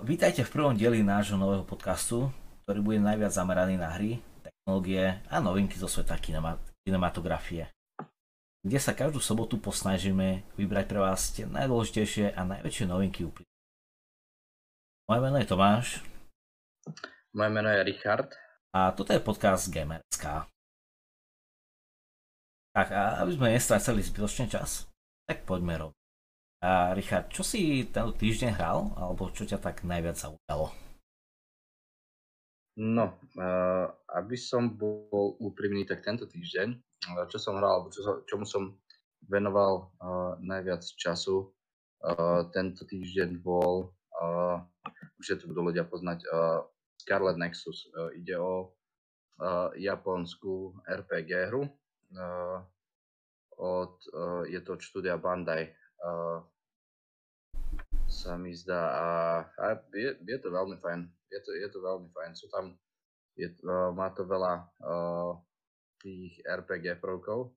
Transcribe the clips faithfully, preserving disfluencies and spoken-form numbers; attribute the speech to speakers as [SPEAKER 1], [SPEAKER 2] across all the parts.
[SPEAKER 1] Vítajte v prvom dieli nášho nového podcastu, ktorý bude najviac zameraný na hry, technológie a novinky zo sveta kinema- kinematografie, kde sa každú sobotu posnažíme vybrať pre vás tie najdôležitejšie a najväčšie novinky úplne. Moje meno je Tomáš.
[SPEAKER 2] Moje meno je Richard.
[SPEAKER 1] A toto je podcast Gamerská. Tak a aby sme nestrácali zbytočne čas, tak poďme robiť. A Richard, čo si tento týždeň hral, alebo čo ťa tak najviac zaujalo?
[SPEAKER 2] No, uh, aby som bol úprimný, tak tento týždeň, čo som hral, alebo čo, čomu som venoval uh, najviac času, uh, tento týždeň bol, uh, už to budú ľudia poznať, uh, Scarlet Nexus. Uh, ide o uh, japonskú er pé gé hru, uh, od, uh, je to od štúdia Bandai. Uh, sa mi zdá a, a je, je to veľmi fajn, je to, je to veľmi fajn, sú tam, je, uh, má to veľa uh, tých er pé gé prvkov,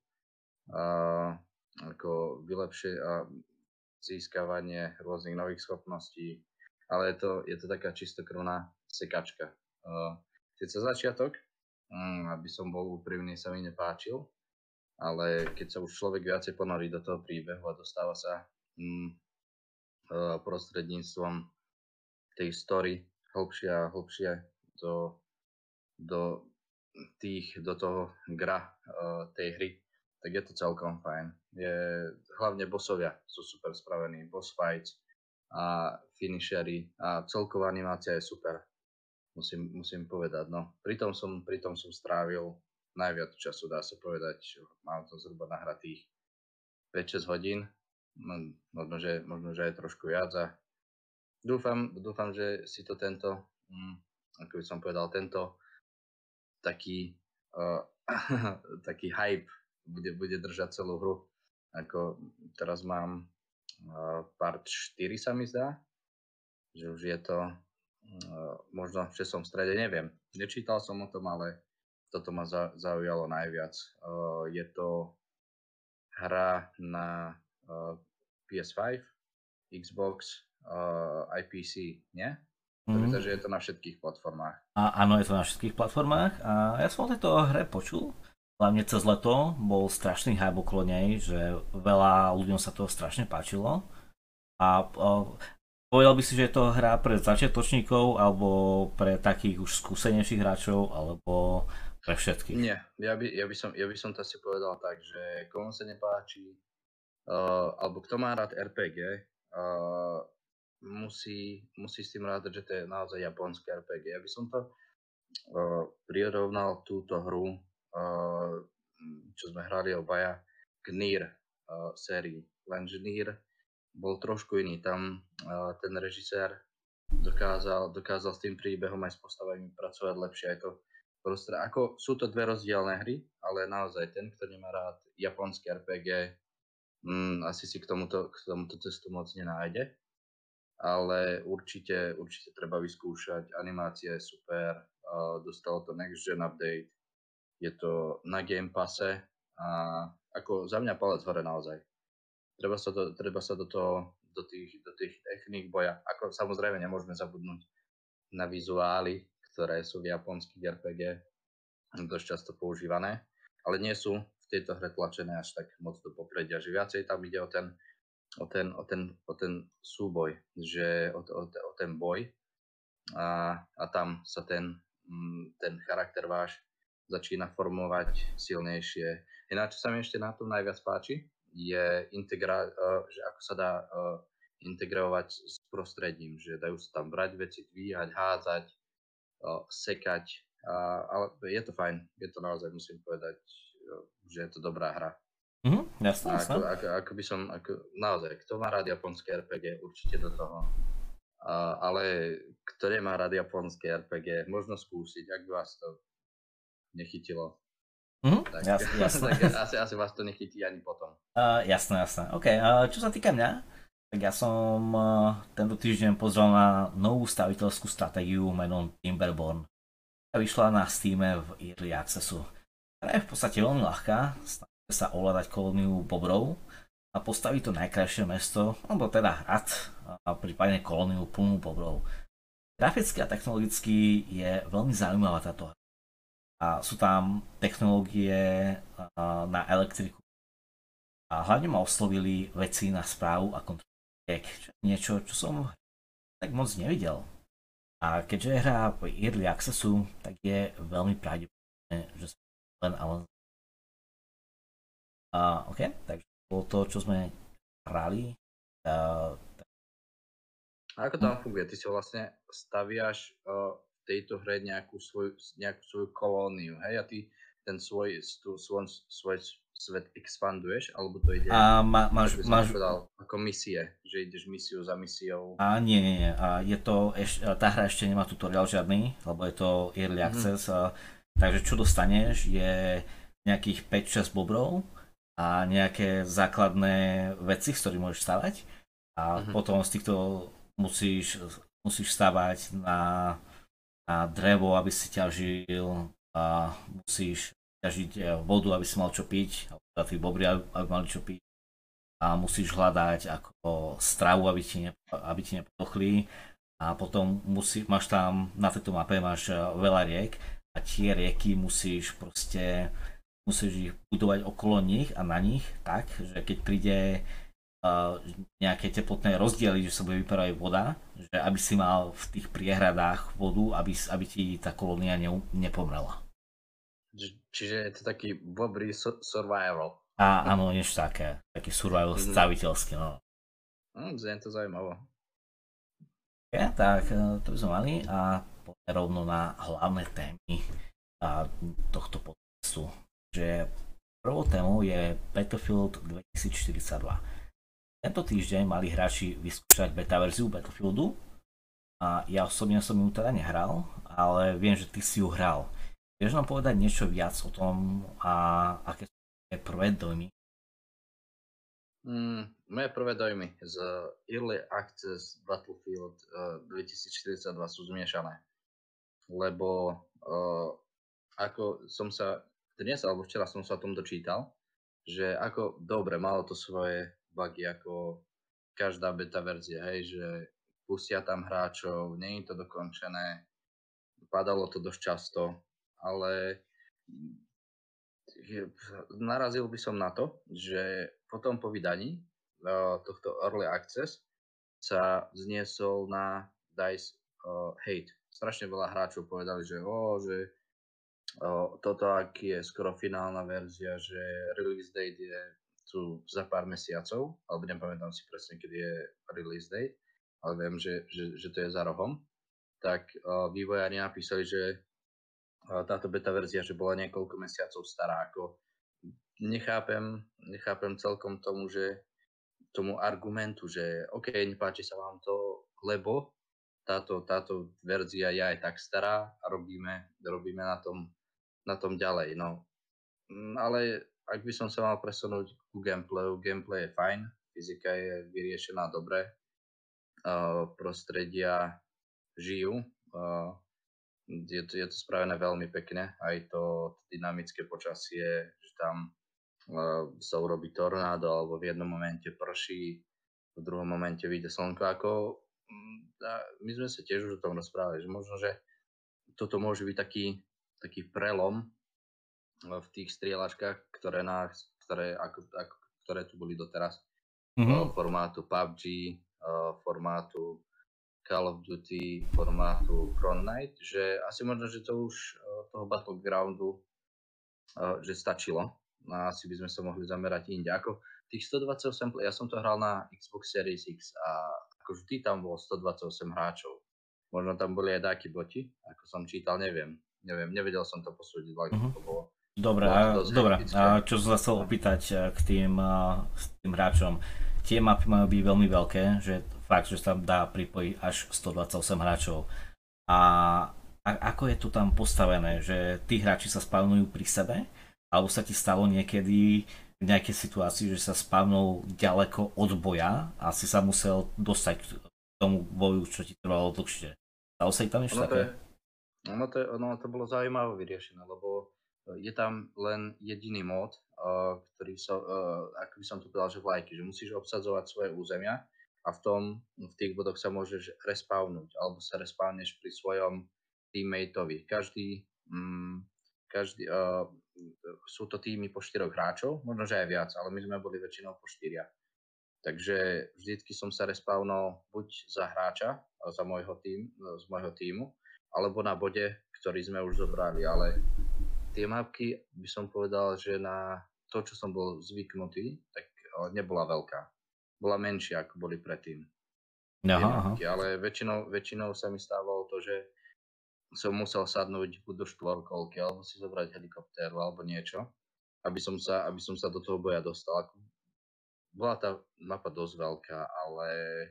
[SPEAKER 2] uh, ako vylepšie uh, získavanie rôznych nových schopností, ale je to, je to taká čistokrvná sekačka. Uh, Sice začiatok, um, aby som bol úprimný, sa mi nepáčil, ale keď sa už človek viacej ponorí do toho príbehu a dostáva sa um, uh, prostredníctvom tej story hlbšie a hlbšie do, do, tých, do toho gra uh, tej hry, tak je to celkom fajn. Je, hlavne bossovia sú super spravení, boss fights a finishery a celková animácia je super, musím, musím povedať. No. Pritom som, pritom som strávil najviac času, dá sa povedať, mám to zhruba nahratých päť šesť hodín, no, možno, že, možno, že aj trošku viac a dúfam, dúfam, že si to tento, hm, ako by som povedal, tento taký, uh, taký hype bude, bude držať celú hru. Ako teraz mám uh, part štyri, sa mi zdá, že už je to, uh, možno, že som v strede, neviem. Nečítal som o tom, ale toto ma za, zaujalo najviac. Uh, je to hra na uh, pé es päť, Xbox, uh, aj pé sé, nie? Mm. Takže je to na všetkých platformách.
[SPEAKER 1] A áno, je to na všetkých platformách a ja som o tejto hre počul. Hlavne cez leto bol strašný hype okolo nej, že veľa ľuďom sa to strašne páčilo. A o, povedal by si, že je to hra pre začiatočníkov alebo pre takých už skúsenejších hráčov, alebo pre všetkých?
[SPEAKER 2] Nie, ja by, ja by, som, ja by som to asi povedal tak, že komu sa nepáči, uh, alebo kto má rád er pé gé, uh, musí, musí s tým rátať, že to je naozaj japonské er pé gé. Ja by som to uh, prirovnal túto hru, uh, čo sme hrali obaja, k Nier uh, sérii. Lenže Nier bol trošku iný. Tam uh, ten režisér dokázal, dokázal s tým príbehom aj s postavami pracovať lepšie. Aj to proste, ako sú to dve rozdielne hry, ale naozaj ten, kto nemá rád japonské er pé gé, mm, asi si k tomuto, k tomuto cestu moc nenájde. Ale určite, určite treba vyskúšať. Animácia je super, uh, dostalo to next gen update, je to na Game Passe a ako za mňa palec hore naozaj. Treba sa do, treba sa do toho, do tých, do tých techník boja, ako samozrejme nemôžeme zabudnúť na vizuály, ktoré sú v japonských er pé gé dosť často používané, ale nie sú v tejto hre tlačené až tak moc do popredia, že viacej tam ide o ten O ten, o, ten, o ten súboj, že o, o, o ten boj a, a tam sa ten, ten charakter váš začína formovať silnejšie. Ináč, čo sa mi ešte na tom najviac páči, je integra- že ako sa dá uh, integrovať s prostredím, že dajú sa tam brať veci, dvíhať, hádzať, uh, sekať, uh, ale je to fajn, je to naozaj, musím povedať, uh, že je to dobrá hra.
[SPEAKER 1] Mhm, jasné, jasné.
[SPEAKER 2] Ako, ako, ako by som, ako, naozaj, kto má rád japonské er pé gé, určite do toho. A, ale kto nemá rád japonské er pé gé, možno skúsiť, ak by vás to nechytilo.
[SPEAKER 1] Mhm,
[SPEAKER 2] tak,
[SPEAKER 1] jasné, jasné.
[SPEAKER 2] tak asi, asi vás to nechytí ani potom.
[SPEAKER 1] Uh, jasné, jasné. OK, uh, čo sa týka mňa, tak ja som uh, tento týždeň pozrel na novú staviteľskú stratégiu menom Timberborn. Vyšla na Steame v Early Accessu. Hra je v podstate veľmi ľahká, sa ovládať kolóniu bobrov a postaviť to najkrajšie mesto, alebo teda hrad, a prípadne kolóniu plnú bobrov. graficky a technologicky je veľmi zaujímavá táto hra. A sú tam technológie a, na elektriku. A hlavne ma oslovili veci na správu a kontrolu riek, čo je niečo, čo som tak moc nevidel. A keďže je hra v Early Accessu, tak je veľmi pravdepodobné, že sa len a len... A, OK, takže bolo to, čo sme hrali. A,
[SPEAKER 2] A ako tam funguje? Ty si vlastne staviaš uh, v tejto hre nejakú svoju, nejakú svoju kolóniu, hej? A ty ten svoj, tú, svoj, svoj svet expanduješ, alebo to ide,
[SPEAKER 1] a má, máš,
[SPEAKER 2] ako by som
[SPEAKER 1] máš,
[SPEAKER 2] povedal, ako misie, že ideš misiu za misiou.
[SPEAKER 1] a nie, nie, nie. A je to, eš, tá hra ešte nemá tutoriál žiadny, lebo je to Early Access. Mm-hmm. A, takže čo dostaneš je nejakých päť šesť bobrov a nejaké základné veci, z ktorých môžeš stavať. A mm-hmm. potom z týchto musíš, musíš stavať na, na drevo, aby si ťažil, a musíš ťažiť vodu, aby si mal čo piť, alebo tí bobry, aby mali čo piť. A musíš hľadať ako stravu, aby ti, ne, aby ti nepodochli. A potom musí, máš tam, na tejto mape máš veľa riek a tie rieky musíš proste, musíš ich budovať okolo nich a na nich tak, že keď príde Uh, nejaké teplotné rozdiely, že sa bude vyparovať voda, že aby si mal v tých priehradách vodu, aby, aby ti tá kolónia ne, nepomrela.
[SPEAKER 2] Čiže je to taký dobrý so- survival.
[SPEAKER 1] A áno, niečo také, taký survival mm-hmm. staviteľský, no.
[SPEAKER 2] Mm, znie to zaujímavé.
[SPEAKER 1] Ja, tak to by sme mali a poďme rovno na hlavné témy a, tohto podcastu. Že prvou témou je Battlefield dvetisícštyridsaťdva. Tento týždeň mali hráči vyskúšať beta verziu Battlefieldu a ja osobne som ju teda nehral, ale viem, že ty si ju hral. Vieš nám povedať niečo viac o tom a aké sú prvé dojmy?
[SPEAKER 2] Mm, moje prvé dojmy z Early Access Battlefield uh, dvetisícštyridsaťdva sú zmiešané. Lebo uh, ako som sa dnes alebo včera som sa o tom dočítal, že ako dobre malo to svoje bugy ako každá beta verzia, hej, že pustia tam hráčov, nie je to dokončené, padalo to dosť často, ale narazil by som na to, že potom po vydaní uh, tohto Early Access sa zniesol na DICE uh, hate. Strašne veľa hráčov povedali, že, oh, že uh, toto aký je skoro finálna verzia, že release date je tu za pár mesiacov, alebo nepamätám si presne, kedy je release date, ale viem, že, že, že to je za rohom, tak uh, vývojári napísali, že uh, táto beta verzia, že bola niekoľko mesiacov stará. Ako nechápem, nechápem celkom tomu, že tomu argumentu, že OK, nepáči sa vám to, lebo táto, táto verzia je aj tak stará a robíme, robíme na tom, na tom ďalej. No. Ale ak by som sa mal presunúť ku gameplayu, gameplay je fajn, fyzika je vyriešená dobre, uh, prostredia žijú, uh, je, to, je to spravené veľmi pekne, aj to dynamické počasie, že tam uh, sa urobí tornádo, alebo v jednom momente prší, v druhom momente vyjde slnko, ako my sme sa tiež už o tom rozprávali, že možno, že toto môže byť taký, taký prelom v tých strieľačkách, ktoré, nás, ktoré, ako, ako, ktoré tu boli doteraz. Mm-hmm. Formátu pé ú bé gé, formátu Call of Duty, formátu Front Night, že asi možno, že to už toho Battlegroundu že stačilo. A asi by sme sa mohli zamerať inde. Ako tých stodvadsaťosem, ja som to hral na Xbox Series X a ako vždy tam bolo stodvadsaťosem hráčov. Možno tam boli aj dáky boti, ako som čítal, neviem. Neviem, nevedel som to posúdiť, ale mm-hmm. to bolo.
[SPEAKER 1] Dobre, a, dobre. A čo som sa chcel opýtať k tým, s tým hráčom. Tie mapy majú byť veľmi veľké, že fakt, že sa tam dá pripojiť až stodvadsaťosem hráčov. A, a ako je to tam postavené, že tí hráči sa spavnujú pri sebe? Alebo sa ti stalo niekedy v nejakej situácii, že sa spavnul ďaleko od boja a si sa musel dostať k tomu boju, čo ti trvalo dlhšie? Stalo sa ti tam niečo také?
[SPEAKER 2] Ono to, ono to bolo zaujímavé vyriešené, lebo je tam len jediný mód, uh, ktorý sa, uh, ako by som to povedal, že vlajky, že musíš obsadzovať svoje územia a v tom, v tých bodoch sa môžeš respawnúť, alebo sa respawneš pri svojom teammateovi. Každý, mm, každý uh, sú to týmy po štyroch hráčov, možno, že aj viac, ale my sme boli väčšinou po štyria. Takže vždycky som sa respawnol buď za hráča, za môjho tým, z môjho týmu, alebo na bode, ktorý sme už zobrali, ale tie mapky by som povedal, že na to, čo som bol zvyknutý, tak nebola veľká. Bola menšia, ako boli predtým.
[SPEAKER 1] Aha,
[SPEAKER 2] mapky, aha. Ale väčšinou, väčšinou sa mi stávalo to, že som musel sadnúť buď do štvorkolky, alebo si zobrať helikoptéru, alebo niečo, aby som sa, aby som sa do toho boja dostal. Bola tá mapa dosť veľká, ale,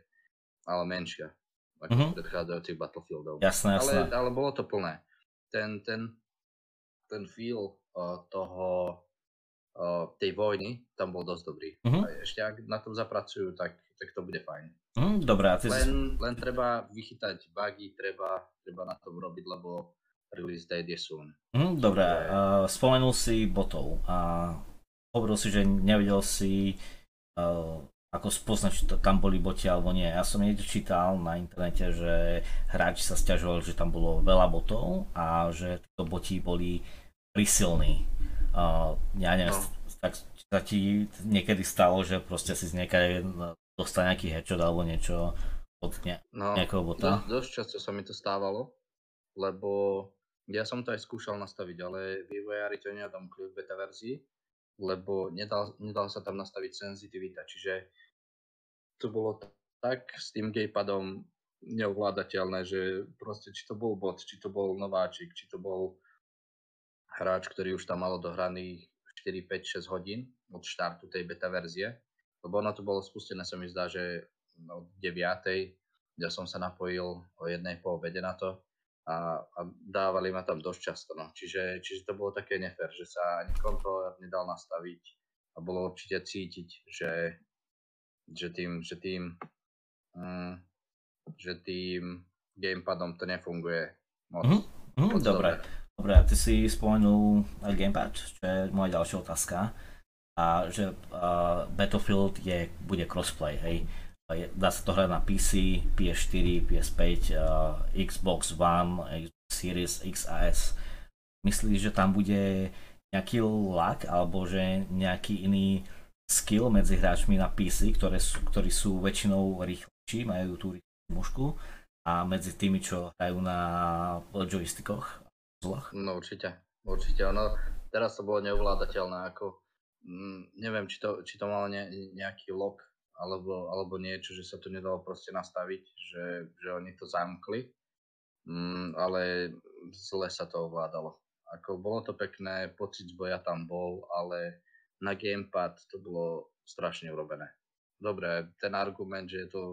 [SPEAKER 2] ale menšia, ako mm-hmm. z predchádzajúcich Battlefieldov.
[SPEAKER 1] Jasné, jasné.
[SPEAKER 2] Ale, ale bolo to plné. Ten, ten, ten feel uh, toho, uh, tej vojny tam bol dosť dobrý. Mm-hmm. A ešte ak na tom zapracujú, tak, tak to bude fajn.
[SPEAKER 1] Mm, dobrá, ty
[SPEAKER 2] len, si... len treba vychytať bugy, treba, treba na tom robiť, lebo release date je soon.
[SPEAKER 1] Mm, dobré, uh, spomenul si botov a hovoril si, že nevedel si Uh, ako spoznať, či tam boli boti alebo nie. Ja som niekde čítal na internete, že hráči sa sťažovali, že tam bolo veľa botov a že títo boti boli prísilní. Uh, ja neviem, no. tak sa ti niekedy stalo, že proste si z niekade dostal nejaký headshot alebo niečo od ne- no, nejakého bota?
[SPEAKER 2] Dosť, dosť často sa mi to stávalo, lebo ja som to aj skúšal nastaviť, ale vývojári to neodomkli v beta verzii, lebo nedal, nedal sa tam nastaviť senzitivita, čiže to bolo tak s tým gamepadom neovládateľné, že proste či to bol bot, či to bol nováčik, či to bol hráč, ktorý už tam mal odohraných štyri, päť, šesť hodín od štartu tej beta verzie, lebo ono to bolo spustené, sa mi zdá, že od deviatej, ja som sa napojil o jednej po obede na to, A, a dávali ma tam dosť často, no. Čiže, čiže to bolo také nefér, že sa ani kontroler nedal nastaviť a bolo určite cítiť, že, že tým, že tým, mm, že tým gamepadom to nefunguje moc. Mm,
[SPEAKER 1] mm, moc dobre. dobre, ty si spomenul gamepad, čo je moja ďalšia otázka, a že uh, Battlefield je, bude crossplay, hej. Dá sa to hrať na pé cé, pé es štyri, pé es päť, uh, Xbox One, Xbox Series X a S. Myslíš, že tam bude nejaký lag alebo že nejaký iný skill medzi hráčmi na pé cé, ktoré sú, ktorí sú väčšinou rýchlejší, majú tú rýchlu mužku, a medzi tými, čo hrajú na joystickoch?
[SPEAKER 2] No určite, určite. Ono, teraz to bolo neovládateľné, ako mm, neviem, či to, či to malo ne, nejaký log Alebo, alebo niečo, že sa to nedalo proste nastaviť, že, že oni to zamkli, mm, ale zle sa to ovládalo. Ako bolo to pekné, pocit z boja tam bol, ale na gamepad to bolo strašne urobené. Dobre, ten argument, že je to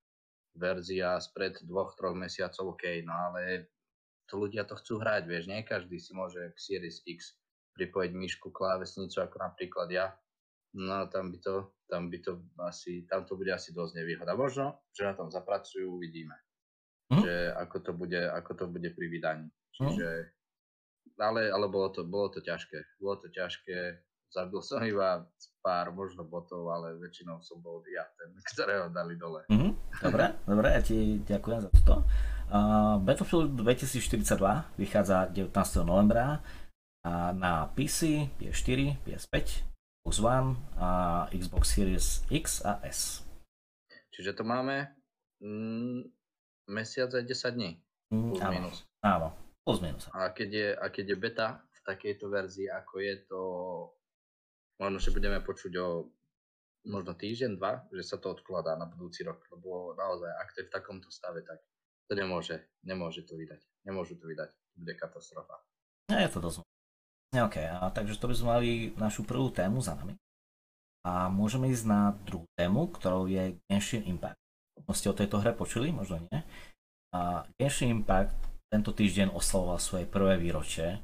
[SPEAKER 2] verzia spred dvoch, troch mesiacov, OK, no ale to ľudia to chcú hrať, vieš, nie každý si môže k Series X pripojiť myšku, klávesnicu, ako napríklad ja. No tam by to, tam by to asi, tam to bude asi dosť nevýhoda. Možno, že na tom zapracujú, uvidíme. Mm. Že ako to bude, ako to bude pri vydaní. Čiže, mm. ale, ale bolo to, bolo to ťažké. Bolo to ťažké. Zabil som iba pár možno botov, ale väčšinou som bol ja ten, ktorého dali dole.
[SPEAKER 1] Mm. Dobre, dobre, ja ti ďakujem za toto. Uh, Battlefield dvetisícštyridsaťdva vychádza devätnásteho novembra uh, na pé cé, pé es štyri, pé es päť, Xbox One a Xbox Series X a S.
[SPEAKER 2] Čiže to máme mm, mesiac aj desať dní. Plus
[SPEAKER 1] áno,
[SPEAKER 2] minus.
[SPEAKER 1] Áno, plus minus.
[SPEAKER 2] A keď je, a keď je beta v takejto verzii, ako je to, možno, že budeme počuť o možno týždeň, dva, že sa to odkladá na budúci rok, lebo naozaj, ak to je v takomto stave, tak to nemôže, nemôže to vydať. Nemôžu to vydať. To bude katastrofa.
[SPEAKER 1] Ja, je to dosť. OK, a takže to by sme mali našu prvú tému za nami. A môžeme ísť na druhú tému, ktorou je Genshin Impact. Možno ste o tejto hre počuli, možno nie. A Genshin Impact tento týždeň oslavoval svoje prvé výročie.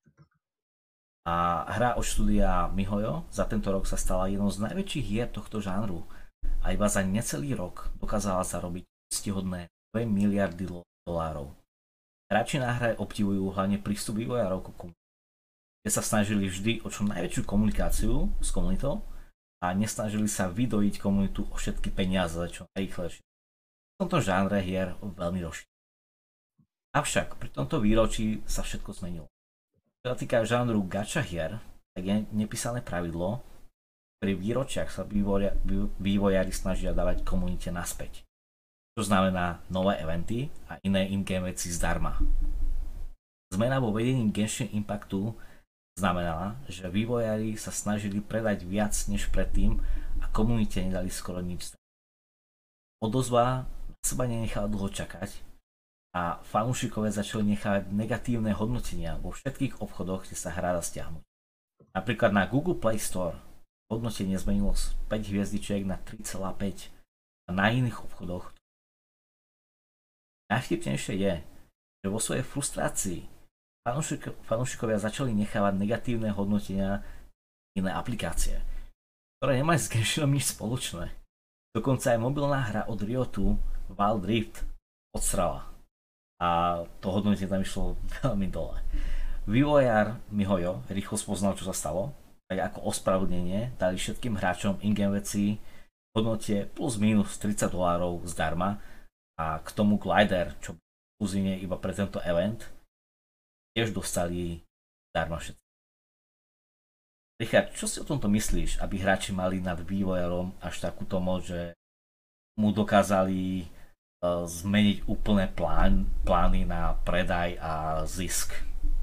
[SPEAKER 1] A hra od štúdia MiHoYo za tento rok sa stala jednou z najväčších hier tohto žánru. A iba za necelý rok dokázala zarobiť úctyhodné dve miliardy dolárov. Hráči na hre obdivujú hlavne prístup vývojárov ku komunite, kde sa snažili vždy o čo najväčšiu komunikáciu s komunitou a nesnažili sa vydojiť komunitu o všetky peniaze čo najrýchlejšie. V tomto žánre hier veľmi rozšírený. Avšak pri tomto výročí sa všetko zmenilo. Čo sa týka žánru gacha hier, tak je nepísané pravidlo, pri výročiach sa vývoja, vývojári snažia dávať komunite naspäť. To znamená nové eventy a iné in-game veci zdarma. Zmena vo vedení Genshin Impactu znamenala, že vývojári sa snažili predať viac než predtým a komunite nedali skoro nič. Odozva na seba nenechala dlho čakať a fanúšikovia začali nechávať negatívne hodnotenia vo všetkých obchodoch, kde sa hra dá stiahnuť. Napríklad na Google Play Store hodnotenie zmenilo z päť hviezdičiek na tri celé päť a na iných obchodoch. Najvtipnejšie je, že vo svojej frustrácii fanúšik, fanúšikovia začali nechávať negatívne hodnotenia iné aplikácie, ktoré nemajú s Genshinom nič spoločné. Dokonca aj mobilná hra od Riotu Wild Rift odstrala a to hodnotenie tam išlo veľmi dole. Vývojár Mihoyo rýchlo spoznal, čo sa stalo, tak ako ospravedlnenie dali všetkým hráčom in-game veci v hodnote plus minus tridsať dolárov zdarma a k tomu Glider, čo bol uzine iba pre tento event, tiež dostali zdarma všetci. Richard, čo si o tomto myslíš, aby hráči mali nad vývojárom až takúto moc, že mu dokázali uh, zmeniť úplné plán, plány na predaj a zisk?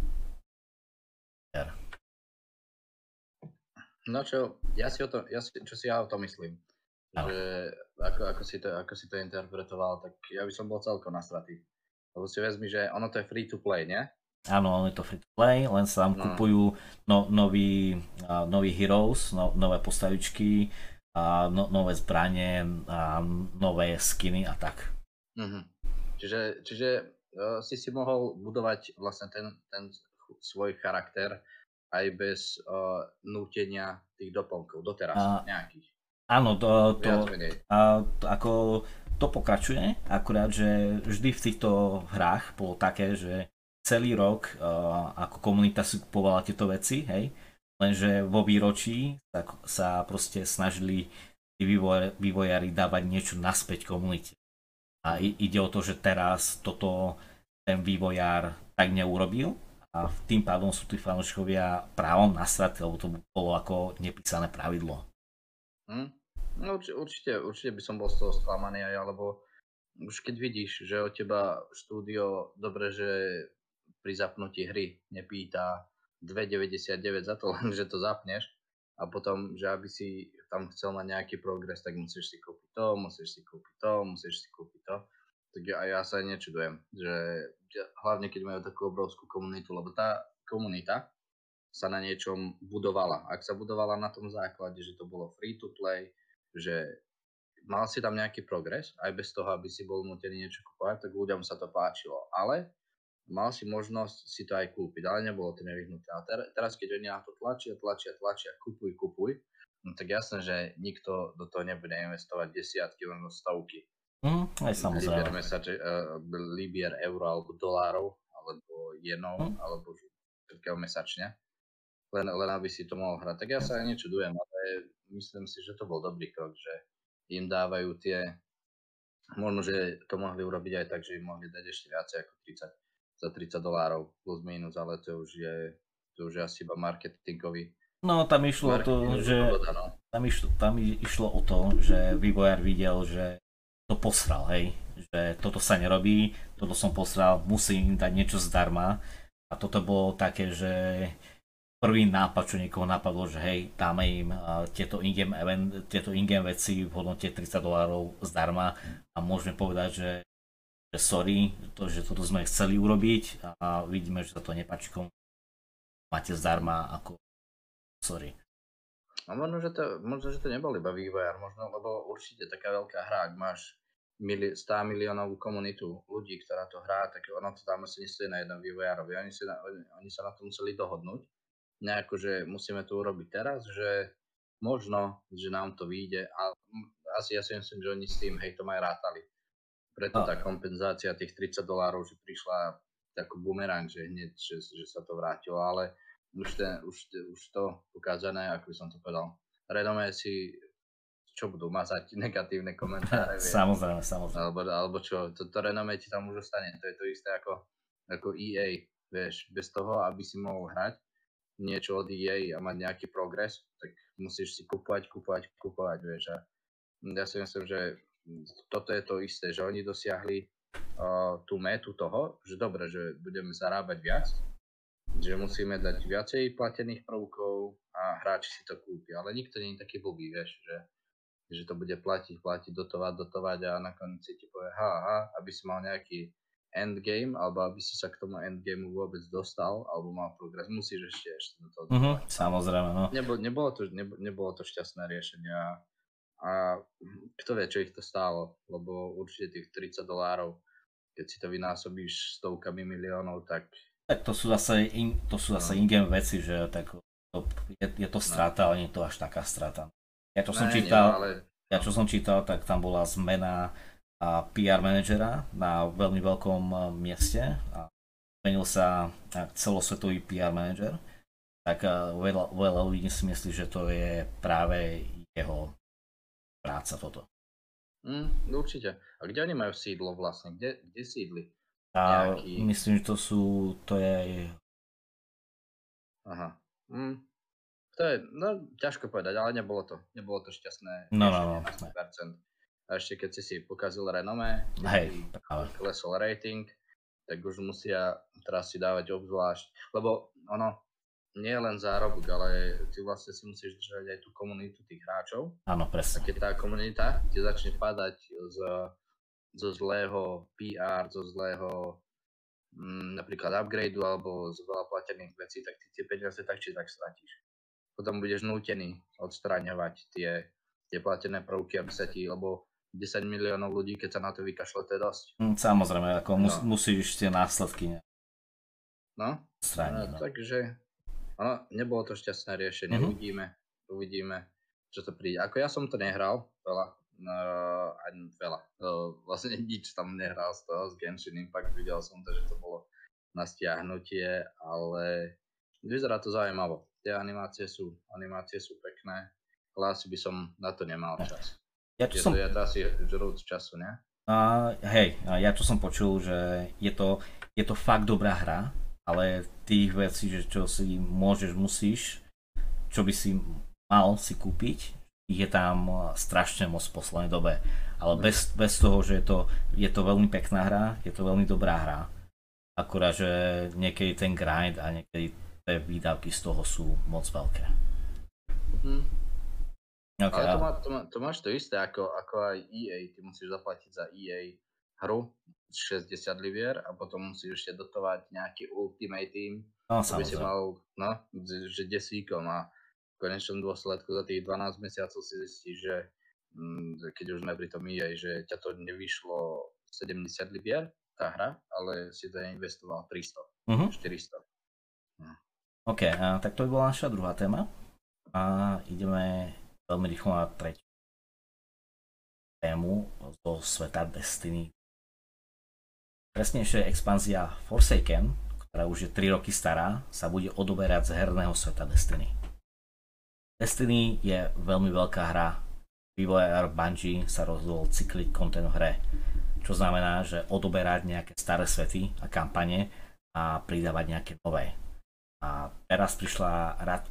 [SPEAKER 2] No čo, ja si o to, ja si, čo si ja o tom myslím, no. Že ako, ako, si to, ako si to interpretoval, tak ja by som bol celkom nasratý. Lebo si vezmi, že ono to je free to play, nie?
[SPEAKER 1] Áno, ono je to free to play, len sa tam no. kupujú no, noví, uh, noví heroes, no, nové postavičky, uh, no, nové zbranie, uh, nové skiny a tak.
[SPEAKER 2] Mm-hmm. Čiže, čiže uh, si si mohol budovať vlastne ten, ten svoj charakter aj bez uh, nútenia tých doplnkov, doteraz uh, nejakých.
[SPEAKER 1] Áno, to, to, uh, to, ako, to pokračuje, akurát, že vždy v týchto hrách bolo také, že celý rok uh, ako komunita si kupovala tieto veci, hej, lenže vo výročí sa, sa proste snažili tí vývoj, vývojári dávať niečo naspäť komunite. A ide o to, že teraz toto ten vývojár tak neurobil, a tým pádom sú tí fanúšikovia právom nasratí, lebo to bolo ako nepísané pravidlo.
[SPEAKER 2] Hmm. No určite, určite by som bol z toho sklamaný aj, alebo už keď vidíš, že od teba štúdio, dobre, že pri zapnutí hry nepýta dva deväťdesiatdeväť za to, len že to zapneš a potom, že aby si tam chcel mať nejaký progres, tak musíš si kúpiť to, musíš si kúpiť to, musíš si kúpiť to. Tak ja, ja sa aj nečudujem, že hlavne keď majú takú obrovskú komunitu, lebo tá komunita sa na niečom budovala. Ak sa budovala na tom základe, že to bolo free to play, že mal si tam nejaký progres, aj bez toho, aby si bol nútený niečo kupovať, tak ľuďom sa to páčilo. Ale mal si možnosť si to aj kúpiť, ale nebolo to nevyhnuté. A teraz, keď oni na to tlačia, tlačia, tlačia, kupuj, kupuj, no tak jasné, že nikto do toho nebude investovať desiatky, možno stovky.
[SPEAKER 1] Mm, aj samozrejme.
[SPEAKER 2] Libier, mesače, uh, libier euro alebo dolárov, alebo jenov, mm. alebo všetkého mesačne. Len, len aby si to mohol hrať. Tak ja sa aj nečudujem, ale myslím si, že to bol dobrý krok, že im dávajú tie, možno, že to mohli urobiť aj tak, že im mohli dať ešte viacej ako tridsať, za tridsať dolárov plus minus, ale to už je, to už je asi iba marketingový.
[SPEAKER 1] No tam išlo o to, že pogoda, no. tam, išlo, tam išlo o to, že vývojár videl, že to posral, hej, že toto sa nerobí, toto som posral, musím im dať niečo zdarma a toto bolo také, že prvý nápad, čo niekoho napadlo, že hej, dáme im uh, tieto in-game event, tieto in-game veci v hodnote tridsať dolárov zdarma a môžeme povedať, že, že sorry, to, že toto sme chceli urobiť a vidíme, že sa to nepáči, komu máte zdarma, ako sorry.
[SPEAKER 2] A možno, že to, možno, že to nebol iba vývojár, možno, lebo určite taká veľká hra, ak máš mili, sto miliónovú komunitu ľudí, ktorá to hrá, tak ono to tam asi nestojí na jednom vývojárovi. Oni, si na, oni, oni sa na to museli dohodnúť. Nejako, že musíme to urobiť teraz, že možno, že nám to vyjde. A asi ja si myslím, že oni s tým hejtom aj rátali. Preto tá kompenzácia tých tridsať dolárov, že prišla takú bumerang, že hneď, že, že sa to vrátilo, ale už, ten, už, už to ukázané, ako by som to povedal, renomé si čo budú mazať negatívne komentáre, vieš.
[SPEAKER 1] Samozrejme, samozrejme.
[SPEAKER 2] Alebo, alebo čo, toto to renomé ti tam už ostane, to je to isté ako, ako E A, vieš, bez toho, aby si mohol hrať niečo od E A a mať nejaký progres, tak musíš si kupovať, kupovať, kupovať, vieš. A ja si myslím, že toto je to isté, že oni dosiahli uh, tú metu toho, že dobre, že budeme zarábať viac, že musíme dať viacej platených prvkov a hráči si to kúpia, ale nikto nie je taký blbý, vieš, že, že to bude platiť, platiť, dotovať, dotovať a nakoniec si ti povie, ha, ha, aby si mal nejaký endgame, alebo aby si sa k tomu endgameu vôbec dostal, alebo mal progres, musíš ešte ešte do toho
[SPEAKER 1] mm-hmm, samozrejme, no.
[SPEAKER 2] Nebolo, nebolo, to, nebolo, nebolo to šťastné riešenie a, a kto vie, čo ich to stálo, lebo určite tých tridsať dolárov, keď si to vynásobíš stovkami miliónov, tak...
[SPEAKER 1] Tak to sú zase, in, to sú zase no. in-game veci, že tak to, je, je to strata, no. ale nie je to až taká strata. Ja čo som ne, čítal, nie, ale... ja čo som čítal, tak tam bola zmena a pé er manažera na veľmi veľkom mieste a zmenil sa celosvetový pé er manažer, tak veľa, veľa ľudí si myslí, že to je práve jeho práca toto.
[SPEAKER 2] Mm, určite. A kde oni majú sídlo vlastne? Kde, kde sídli?
[SPEAKER 1] A nejaký... myslím, že to sú, to je...
[SPEAKER 2] Aha. Mm. To je, no ťažko povedať, ale nebolo to, nebolo to šťastné.
[SPEAKER 1] No, no, no.
[SPEAKER 2] na sto percent. A ešte keď si si pokazil renomé,
[SPEAKER 1] hej,
[SPEAKER 2] klesol rating, tak už musia teraz si dávať obzvlášť, lebo ono nie je len zárobok, ale ty vlastne si musíš držať aj tú komunitu tých hráčov.
[SPEAKER 1] Áno, presne.
[SPEAKER 2] A keď tá komunita ti začne padať z, zo zlého pé er, zo zlého m, napríklad upgradeu alebo z veľa platených vecí, tak ty tie peniaze tak či tak stratíš. Potom budeš nútený odstraňovať tie, tie platené prvky, aby sa ti, lebo desať miliónov ľudí, keď sa na to vykašle, to je dosť.
[SPEAKER 1] Samozrejme, ako mus,
[SPEAKER 2] no.
[SPEAKER 1] musíš tie následky ne...
[SPEAKER 2] no,
[SPEAKER 1] strániť.
[SPEAKER 2] No, takže ono, nebolo to šťastné riešenie, mm-hmm. uvidíme, uvidíme, čo to príde. Ako ja som to nehral veľa, uh, ani veľa, uh, vlastne nič tam nehral z toho, z Genshin Impact, videl som to, že to bolo na stiahnutie, ale vyzerá to zaujímavo. Tie animácie sú, animácie sú pekné, ale asi by som na to nemal čas. Ja čo je som... to, je to asi žrúc času, ne?
[SPEAKER 1] Uh, hej, ja čo som počul, že je to, je to fakt dobrá hra, ale tých vecí, že čo si môžeš, musíš, čo by si mal si kúpiť, je tam strašne moc v poslednej dobe. Ale bez, bez toho, že je to, je to veľmi pekná hra, je to veľmi dobrá hra. Akurát, že niekedy ten grind a niekedy tie výdavky z toho sú moc veľké.
[SPEAKER 2] Hm. Okay, ale to, má, to, má, to máš to isté ako, ako aj E A, ty musíš zaplatiť za E A hru šesťdesiat libier a potom musíš ešte dotovať nejaký Ultimate Team,
[SPEAKER 1] no,
[SPEAKER 2] aby si mal, no, že desíkom a v konečnom dôsledku za tých dvanásť mesiacov si zistíš, že mm, keď už sme pri tom E A, že ťa to nevyšlo sedemdesiat libier, tá hra, ale si to investoval tristo, uh-huh. štyristo. Hm.
[SPEAKER 1] OK, a tak to by bola naša druhá téma a ideme veľmi rýchlo na tretiu tému zo sveta Destiny. Presnejšie expanzia Forsaken, ktorá už je tri roky stará, sa bude odoberať z herného sveta Destiny. Destiny je veľmi veľká hra. Vývojár Bungie sa rozhodol cykliť content v hre, čo znamená, že odoberať nejaké staré svety a kampane a pridávať nejaké nové. A teraz prišla rad...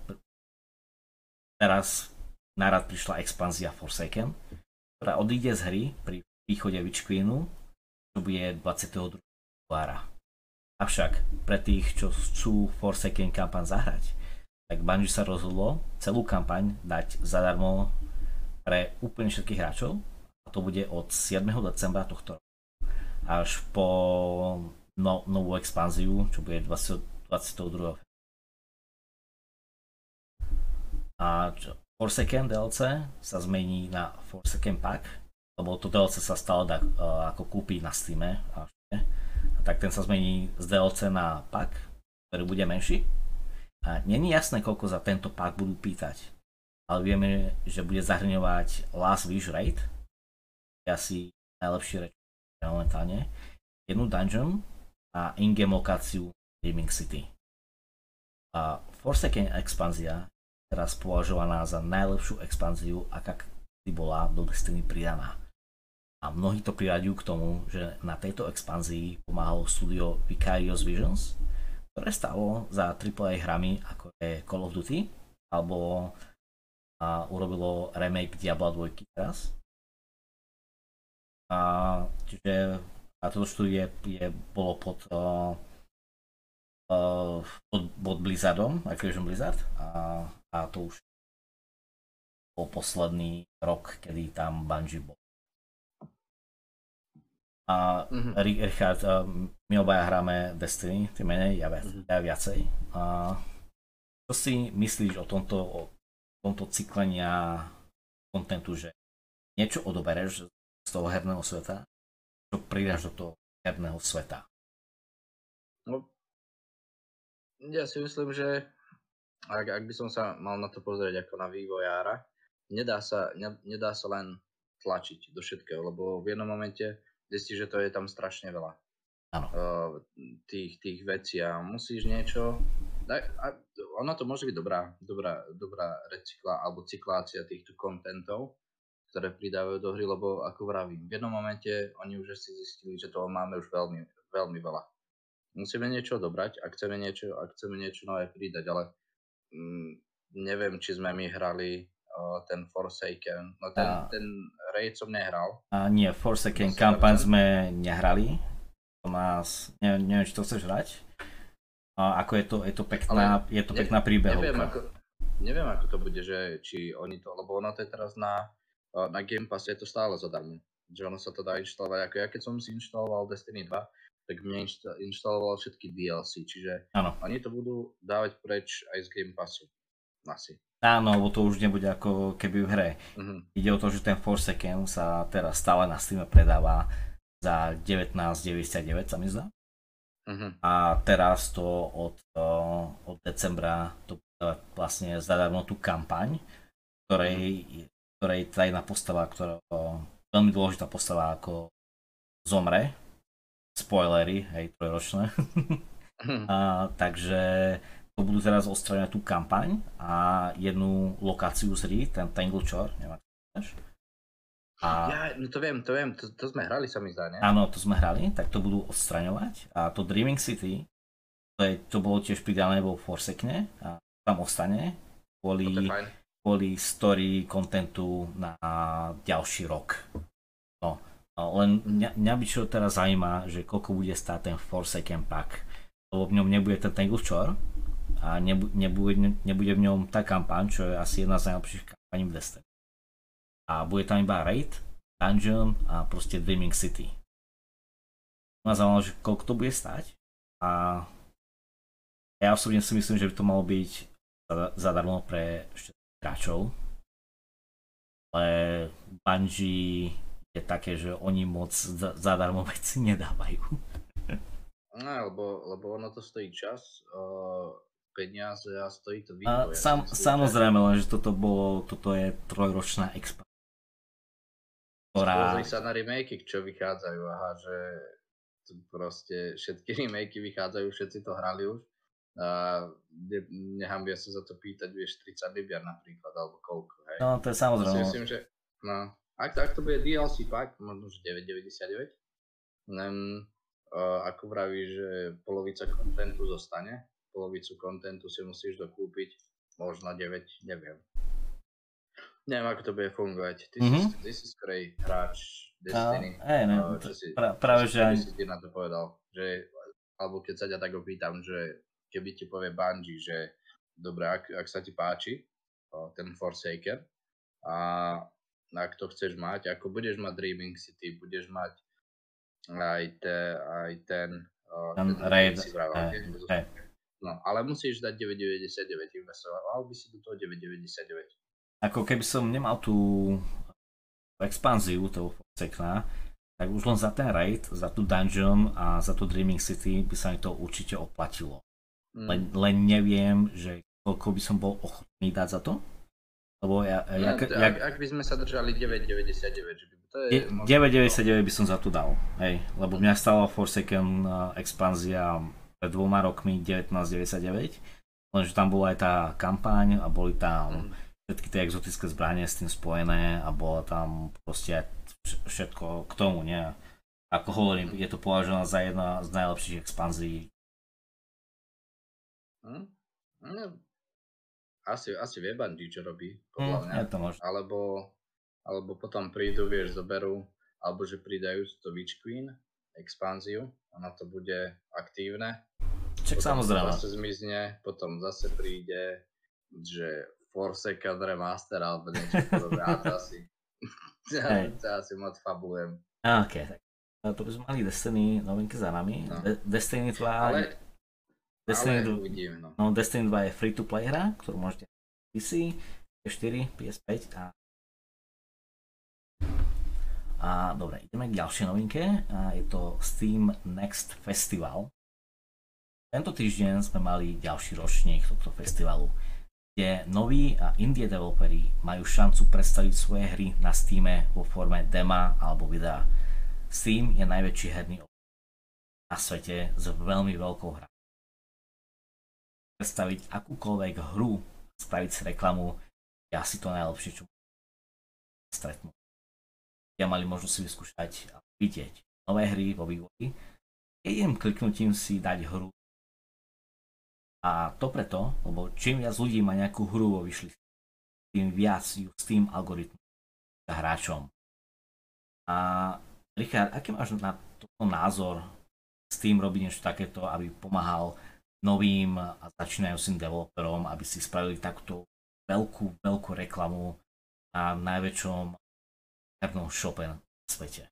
[SPEAKER 1] teraz na rad prišla expanzia Forsaken, ktorá odíde z hry pri východe Witch Queenu, čo bude dvadsiateho druhého februára. Avšak pre tých, čo chcú Forsaken kampaň zahrať, tak Bungie sa rozhodlo celú kampaň dať zadarmo pre úplne všetkých hráčov a to bude od siedmeho decembra tohto roku až po no, novú expanziu, čo bude dvadsiateho druhého februára. A čo? Forsaken dé el cé sa zmení na Forsaken Pack, lebo to dé el cé sa stále dá uh, ako kúpiť na Steame, a, a tak ten sa zmení z dé el cé na pack, ktorý bude menší. A není jasné, koľko za tento pack budú pýtať, ale vieme, že bude zahrňovať Last Wish Raid, je asi najlepší reč momentálne, jednu dungeon a in-game lokáciu Gaming City. A Forsaken expanzia teraz považovaná za najlepšiu expanziu, aká kedy bola do Destiny pridaná. A mnohí to priraďujú k tomu, že na tejto expanzii pomáhalo studio Vicarious Visions, ktoré stalo za triple A hrami ako je Call of Duty, alebo a urobilo remake Diabla dva teraz. A, čiže a toto štúdie je, bolo pod, uh, uh, pod, pod Blizzardom, Activision Blizzard, a, a to už bol posledný rok, kedy tam Bungie bol. A mm-hmm. Richard, my obaja hráme Destiny, ty menej, ja, viac, mm-hmm. ja viacej. A čo si myslíš o tomto, o tomto cyklenia kontentu, že niečo odobereš z toho herného sveta, čo pridáš do toho herného sveta?
[SPEAKER 2] No, ja si myslím, že ak, ak by som sa mal na to pozrieť ako na vývojára, nedá sa, ne, nedá sa len tlačiť do všetkého, lebo v jednom momente zistí, že to je tam strašne veľa uh, tých, tých vecí a musíš niečo, a ono to môže byť dobrá, dobrá, dobrá recykla alebo cyklácia týchto kontentov, ktoré pridávajú do hry, lebo ako vravím, v jednom momente oni už si zistili, že toho máme už veľmi, veľmi veľa. Musíme niečo dobrať, ak chceme niečo, ak chceme niečo nové pridať, ale mm, neviem, či sme my hrali ten Forsaken, no ten, a... ten raid som nehral.
[SPEAKER 1] A nie, Forsaken kampaň sme nehrali, to nás, ne, neviem, či to chceš hrať, a ako je to, je to pekná, Ale je to ne, pekná príbehovka.
[SPEAKER 2] Neviem ako, neviem, ako to bude, že či oni to, lebo ono to je teraz na, na Game Pass, je to stále zadarmo, že ono sa to dá inštalovať, ako ja keď som si inštaloval Destiny dva, tak mne inšta, inštaloval všetky D L C, čiže ano. Oni to budú dávať preč aj z Game Passu, asi.
[SPEAKER 1] Áno, lebo to už nebude ako keby v hre. Uh-huh. Ide o to, že ten Forsaken sa teraz stále na Steam predáva za devätnásť deväťdesiatdeväť, sa mi zdá. Uh-huh. A teraz to od, uh, od decembra to bude vlastne zadarmo tú kampaň, ktorej, uh-huh. ktorej tá jedna postava, ktorá uh, veľmi dôležitá postava ako zomre. Spoilery, hej, trojročné. uh-huh. A, takže to budú teraz odstraňovať tú kampaň a jednu lokáciu z hry, ten Tanglechore, neviem,
[SPEAKER 2] a ja, no to viem, to viem, to, to sme hrali, sa mi zdá, ne?
[SPEAKER 1] Áno, to sme hrali, tak to budú odstraňovať a to Dreaming City, to, je, to bolo tiež pridané vo Forsakene a tam ostane kvôli, kvôli story kontentu na ďalší rok. No, len mňa, mňa by čo teraz zaujíma, že koľko bude stáť ten Forsaken pack, lebo v ňom nebude ten Tanglechore, a nebude, nebude v ňom tá kampaň, čo je asi jedna z najlepších kampaní v Destiny. A bude tam iba Raid, Dungeon a proste Dreaming City. Ma zaujímalo, že koľko to bude stať a ja osobne si myslím, že by to malo byť zadarmo pre všetkých hráčov, ale Bungie je také, že oni moc zadarmo veci nedávajú.
[SPEAKER 2] No, lebo, lebo ono to stojí čas, uh... peniaze a stojí to vývoj.
[SPEAKER 1] Sam, samozrejme, len že toto bolo, toto je trojročná expanzia.
[SPEAKER 2] Ktorá... Pozri sa na remakey, čo vychádzajú, aha, že proste všetky remakey vychádzajú, všetci to hrali už. A ne, nehambia sa za to pýtať, vieš, tridsať libier napríklad, alebo koľko, hej.
[SPEAKER 1] No, to je samozrejme.
[SPEAKER 2] Myslím, že, no, ak to, ak to bude D L C pack, možno, že deväť deväťdesiatdeväť, len, uh, ako vravíš, že polovica kontentu zostane, polovicu kontentu si musíš dokúpiť, možno deväť, neviem. Neviem, ako to bude fungovať. Ty, mm-hmm. si, ty si skorej hráč Destiny.
[SPEAKER 1] A, ne,
[SPEAKER 2] čo si,
[SPEAKER 1] pra, práve, že
[SPEAKER 2] aj... si ty na to povedal, že, alebo keď sa ťa tak opýtam, že keby ti povie Bungie, že dobre, ak, ak sa ti páči ten Forsaken a ak to chceš mať, ako budeš mať Dreaming City, budeš mať aj, te, aj ten, ten, ten raid, si vravel, hey, hey. No, ale musíš dať deväť deväťdesiatdeväť investovať, mal by si do toho deväť deväťdesiatdeväť.
[SPEAKER 1] Ako keby som nemal tú expanziu toho Forsekna, tak už len za ten raid, za tú dungeon a za tú Dreaming City by sa mi to určite oplatilo. Mm. Len, len neviem, že koľko by som bol ochotný dať za to. Lebo ja,
[SPEAKER 2] no, jak, ak, jak... ak by sme sa držali deväť deväťdesiatdeväť, že by to je...
[SPEAKER 1] deväť deväťdesiatdeväť by som za to dal, hej, lebo mňa stala Forsaken uh, expanzia pred dvoma rokmi devätnásť deväťdesiatdeväť Lenže tam bola aj tá kampaň a boli tam
[SPEAKER 2] Mhm.
[SPEAKER 1] všetky tie exotické zbranie s tým spojené a bolo tam proste aj všetko k tomu, nie? Ako hovorím, je to považované za jedna z najlepších expanzií.
[SPEAKER 2] Hm? No, asi, asi vie Bungie, čo robí, podľa
[SPEAKER 1] Hm,
[SPEAKER 2] mňa.
[SPEAKER 1] je to možné.
[SPEAKER 2] Alebo, alebo potom prídu, vieš, zoberú, alebo že pridajú to Witch Queen, expanziu, ona to bude aktívne,
[SPEAKER 1] Čak
[SPEAKER 2] potom to
[SPEAKER 1] samozrejme.
[SPEAKER 2] zase zmizne, potom zase príde, že Forsaken Remaster, alebo niečo podobné, a to asi,
[SPEAKER 1] Hej.
[SPEAKER 2] to asi moc fabulujem.
[SPEAKER 1] A, ok, tak. A to by sme mali Destiny novinky za nami.
[SPEAKER 2] No.
[SPEAKER 1] De- Destiny dva...
[SPEAKER 2] Ale,
[SPEAKER 1] Destiny,
[SPEAKER 2] ale
[SPEAKER 1] dva,
[SPEAKER 2] uvidíme, no.
[SPEAKER 1] no, Destiny dva je free to play hra, ktorú môžete pé cé, pé štyri, pé es päť a A dobre, ideme k ďalšej novinke. A je to Steam Next Festival. Tento týždeň sme mali ďalší ročník tohto festivalu, kde noví a indie developeri majú šancu predstaviť svoje hry na Steame vo forme dema alebo videa. Steam je najväčší herný obchod na svete s veľmi veľkou hrou. Predstaviť akúkoľvek hru, spraviť si reklamu, je asi to najlepšie, čo stretnú. Ja mali možnosť si vyskúšať a vidieť nové hry vo vývoji. Jedným kliknutím si dať hru. A to preto, lebo čím viac ľudí má nejakú hru vo vyšli, tým viac ju Steam algoritmus hráčom. A Richard, aký máš na toto názor? Steam robí niečo takéto, aby pomáhal novým a začínajúcim developerom, aby si spravili takúto veľkú, veľkú reklamu na najväčšom hernom shope na svete.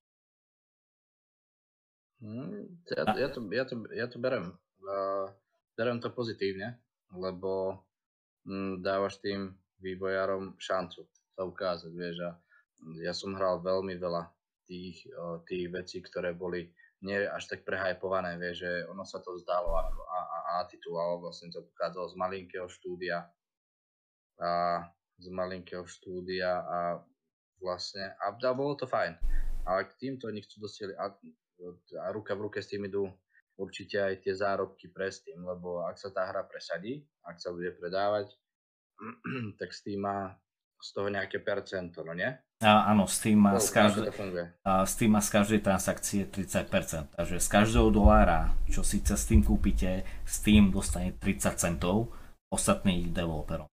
[SPEAKER 2] Hmm, ja, ja, to, ja, to, ja to berem. Uh, berem to pozitívne, lebo mm, dávaš tým vývojárom šancu sa ukázať, vieš. A ja som hral veľmi veľa tých, uh, tých vecí, ktoré boli nie až tak prehajpované, vieš, že ono sa to zdalo ako A A A titul, ale vlastne to pochádzalo z malinkého štúdia a z malinkého štúdia a vlastne, a, a bolo to fajn. Ale k týmto oni chcú dosiahnuť a, a ruka v ruke s tým idú určite aj tie zárobky pre Steam, lebo ak sa tá hra presadí, ak sa bude predávať, tak Steam má z toho nejaké percento, no nie?
[SPEAKER 1] A, áno, Steam má, z
[SPEAKER 2] Koľko, ako
[SPEAKER 1] každej,
[SPEAKER 2] to funguje?
[SPEAKER 1] a Steam má z každej transakcie tridsať percent. Takže z každého dolára, čo si cez Steam kúpite, Steam dostane tridsať centov ostatných developerom.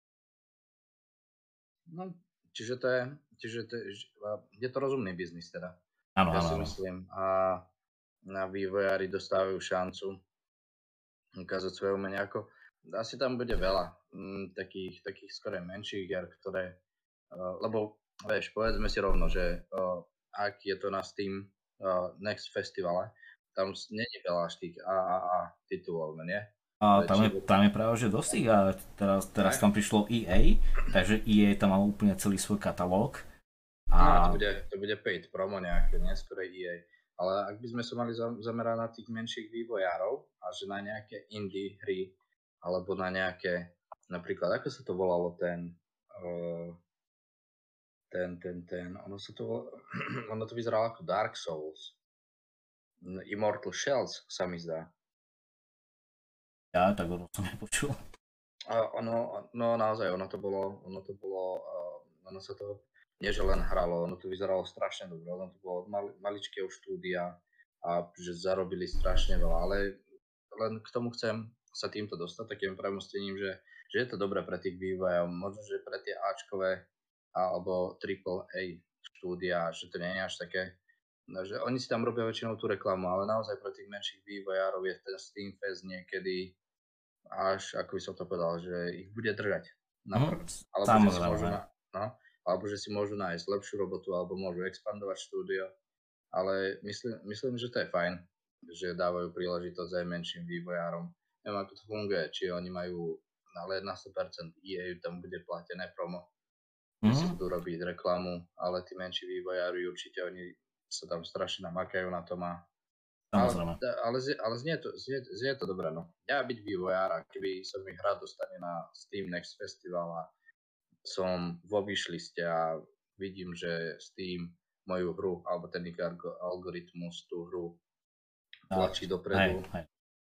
[SPEAKER 2] No, čiže to je, čiže to je, je to rozumný biznis teda.
[SPEAKER 1] Áno,
[SPEAKER 2] Ja
[SPEAKER 1] áno,
[SPEAKER 2] si
[SPEAKER 1] áno.
[SPEAKER 2] myslím. A na vývojári dostávajú šancu ukázať svoje umenie. Ako, asi tam bude veľa m, takých, takých skoro menších hier, ktoré, uh, lebo vieš, povedzme si rovno, že uh, ak je to na Steam uh, Next Festivale, tam není veľa až tých á á á titulov, no nie?
[SPEAKER 1] A tam, je,
[SPEAKER 2] Väčšinou-
[SPEAKER 1] tam je práve, že dosť ich, a teraz, teraz
[SPEAKER 2] Ne?
[SPEAKER 1] tam prišlo í á, takže í á tam má úplne celý svoj katalóg.
[SPEAKER 2] No,
[SPEAKER 1] A
[SPEAKER 2] to bude, to bude paid promo nejaké, neskôr í á. Ale ak by sme sa mali za- zamerať na tých menších vývojárov a že na nejaké indie hry, alebo na nejaké, napríklad, ako sa to volalo, ten, uh, ten, ten, ten, ono sa to volalo, ono to vyzeralo ako Dark Souls. Immortal Shells sa mi zdá.
[SPEAKER 1] ja, tak ono som nepočul.
[SPEAKER 2] A ono, no naozaj, ono to bolo, ono to bolo, uh, ono sa to, nie že len hralo, ono to vyzeralo strašne dobre, ono to bolo od mal, maličkého štúdia a že zarobili strašne veľa, ale len k tomu chcem sa týmto dostať, takým premostením, že, že je to dobré pre tých vývojov, možno, že pre tie Ačkové alebo triple A štúdia, že to nie je až také, no, že oni si tam robia väčšinou tú reklamu, ale naozaj pre tých menších vývojárov je ten Steam Fest niekedy až, ako by som to povedal, že ich bude držať na
[SPEAKER 1] Mhm,
[SPEAKER 2] prd. Alebo že si môžu
[SPEAKER 1] samozrejme.
[SPEAKER 2] na, no, alebo že si môžu nájsť lepšiu robotu, alebo môžu expandovať štúdio. Ale myslím, myslím, že to je fajn, že dávajú príležitosť aj menším vývojárom. Neviem, ako to funguje, či oni majú ale na sto percent í á tam bude platené promo, že si
[SPEAKER 1] Mhm,
[SPEAKER 2] budú robiť reklamu, ale tí menší vývojári určite oni sa tam strašne namakajú na tom a ale,
[SPEAKER 1] samozrejme.
[SPEAKER 2] ale, znie- ale znie, to, znie, znie to dobre, no. Ja byť vývojár, a keby sa mi hra dostane na Steam Next Festival a som vo wishliste a vidím, že Steam moju hru, alebo ten ich algo- algoritmus tú hru
[SPEAKER 1] A-
[SPEAKER 2] tlačí
[SPEAKER 1] Hej,
[SPEAKER 2] dopredu,
[SPEAKER 1] hej.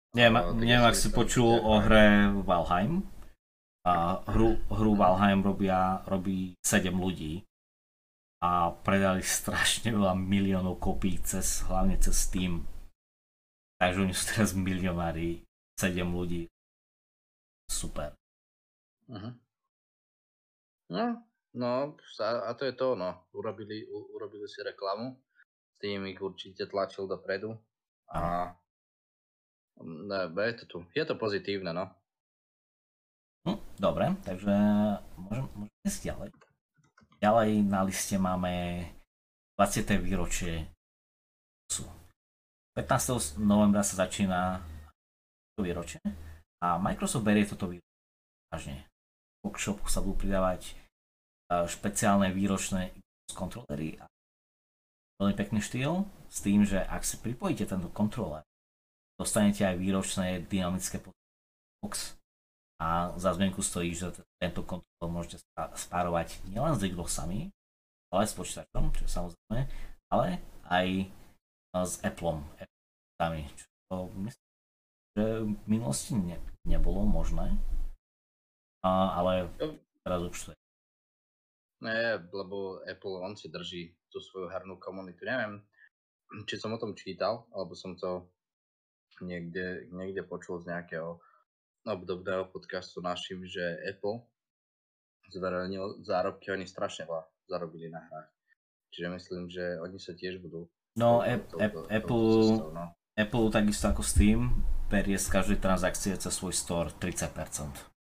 [SPEAKER 1] Neviem,
[SPEAKER 2] Uh, tak ja
[SPEAKER 1] neviem
[SPEAKER 2] si
[SPEAKER 1] ak si
[SPEAKER 2] myslím,
[SPEAKER 1] počul
[SPEAKER 2] že
[SPEAKER 1] o
[SPEAKER 2] fajn.
[SPEAKER 1] hre Valheim. A hru, hru Valheim robia, robí sedem ľudí a predali strašne veľa miliónov kopií cez, hlavne cez Steam. Takže oni sú teraz milionári, sedem ľudí. Super.
[SPEAKER 2] Uh-huh. No, no a to je to, no. Urobili, u, urobili si reklamu, Steam ich určite tlačil dopredu a ne, je to tu. Je to pozitívne, no.
[SPEAKER 1] Hm, dobre, takže môžem, môžem ísť ďalej. Ďalej na liste máme dvadsiate výročie. pätnásteho novembra sa začína to výročie a Microsoft berie toto výročie vážne. V workshopu sa budú pridávať špeciálne výročné kontrolery a veľmi pekný štýl s tým, že ak si pripojíte tento kontroler, dostanete aj výročné dynamické box a za zmienku stojí, že tento kontroler môžete spárovať nielen s Xboxami, ale aj s počítačom, čo samozrejme, ale aj s Appleom, čo myslím, že v minulosti ne, nebolo možné, a, ale teraz už to je.
[SPEAKER 2] Nie, lebo Apple, on si drží tú svoju hernú komunitu. Neviem, či som o tom čítal, alebo som to niekde, niekde počul z nejakého obdobného podcastu našim, že Apple zverejnil zárobky, oni strašne veľa zarobili na hrách. Čiže myslím, že oni sa tiež budú
[SPEAKER 1] No,
[SPEAKER 2] touto,
[SPEAKER 1] App,
[SPEAKER 2] touto,
[SPEAKER 1] App,
[SPEAKER 2] touto
[SPEAKER 1] Apple,
[SPEAKER 2] cestou, no.
[SPEAKER 1] Apple takisto ako Steam berie z každej transakcie cez svoj store tridsať percent.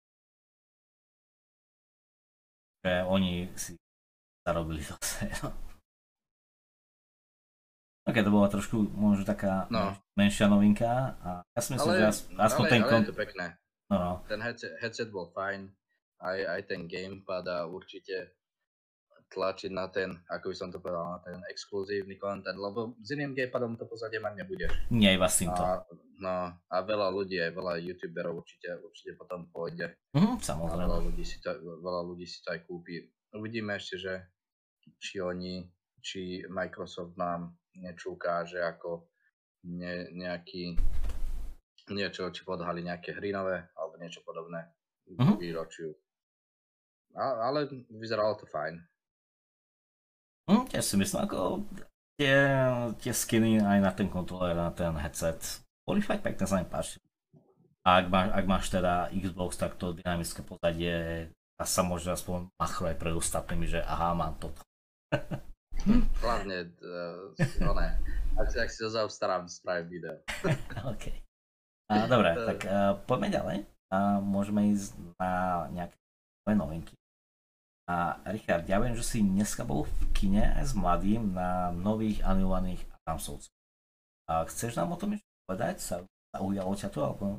[SPEAKER 1] Že oni si zarobili zase, no. Ok, to bola trošku možno taká
[SPEAKER 2] No.
[SPEAKER 1] menšia novinka a ja si myslím,
[SPEAKER 2] ale,
[SPEAKER 1] že aspoň
[SPEAKER 2] ale,
[SPEAKER 1] ten...
[SPEAKER 2] ale
[SPEAKER 1] Kon...
[SPEAKER 2] je to pekné.
[SPEAKER 1] No, no.
[SPEAKER 2] Ten headset, headset bol fajn, aj, aj ten gamepad a určite tlačiť na ten, ako by som to povedal, na ten exkluzívny content, lebo s iným gamepadom to pozadie mať nebudeš.
[SPEAKER 1] Nie iba s týmto.
[SPEAKER 2] A, no, a veľa ľudí, aj veľa youtuberov určite, určite potom pôjde.
[SPEAKER 1] Mhm, samozrejme.
[SPEAKER 2] A veľa ľudí si to, veľa ľudí si to aj kúpi. Uvidíme ešte, že či oni, či Microsoft nám niečo ukáže ako ne, nejaký niečo, či podhali nejaké hry nové, alebo niečo podobné
[SPEAKER 1] Mhm.
[SPEAKER 2] výročiu. A, ale vyzeralo to fajn.
[SPEAKER 1] Hm, ja si myslím, ako tie, tie skiny aj na ten kontroler, na ten headset boli fakt pekné, sa mi páči. A ak, má, ak máš teda Xbox, tak to dynamické pozadie a sa môže aspoň machro aj pred ostatnými, že aha, mám toto.
[SPEAKER 2] Hlavne, uh, ne, ak, ak si to zaobstarám, spravím video.
[SPEAKER 1] OK. A, dobre, tak uh, poďme ďalej. A môžeme ísť na nejaké novinky. A Richard, ja viem, že si dneska bol v kine aj s mladým na nových animovaných Adamsovcov. A chceš nám o tom ešte povedať? Sa, sa ujalo ťa to? Alebo...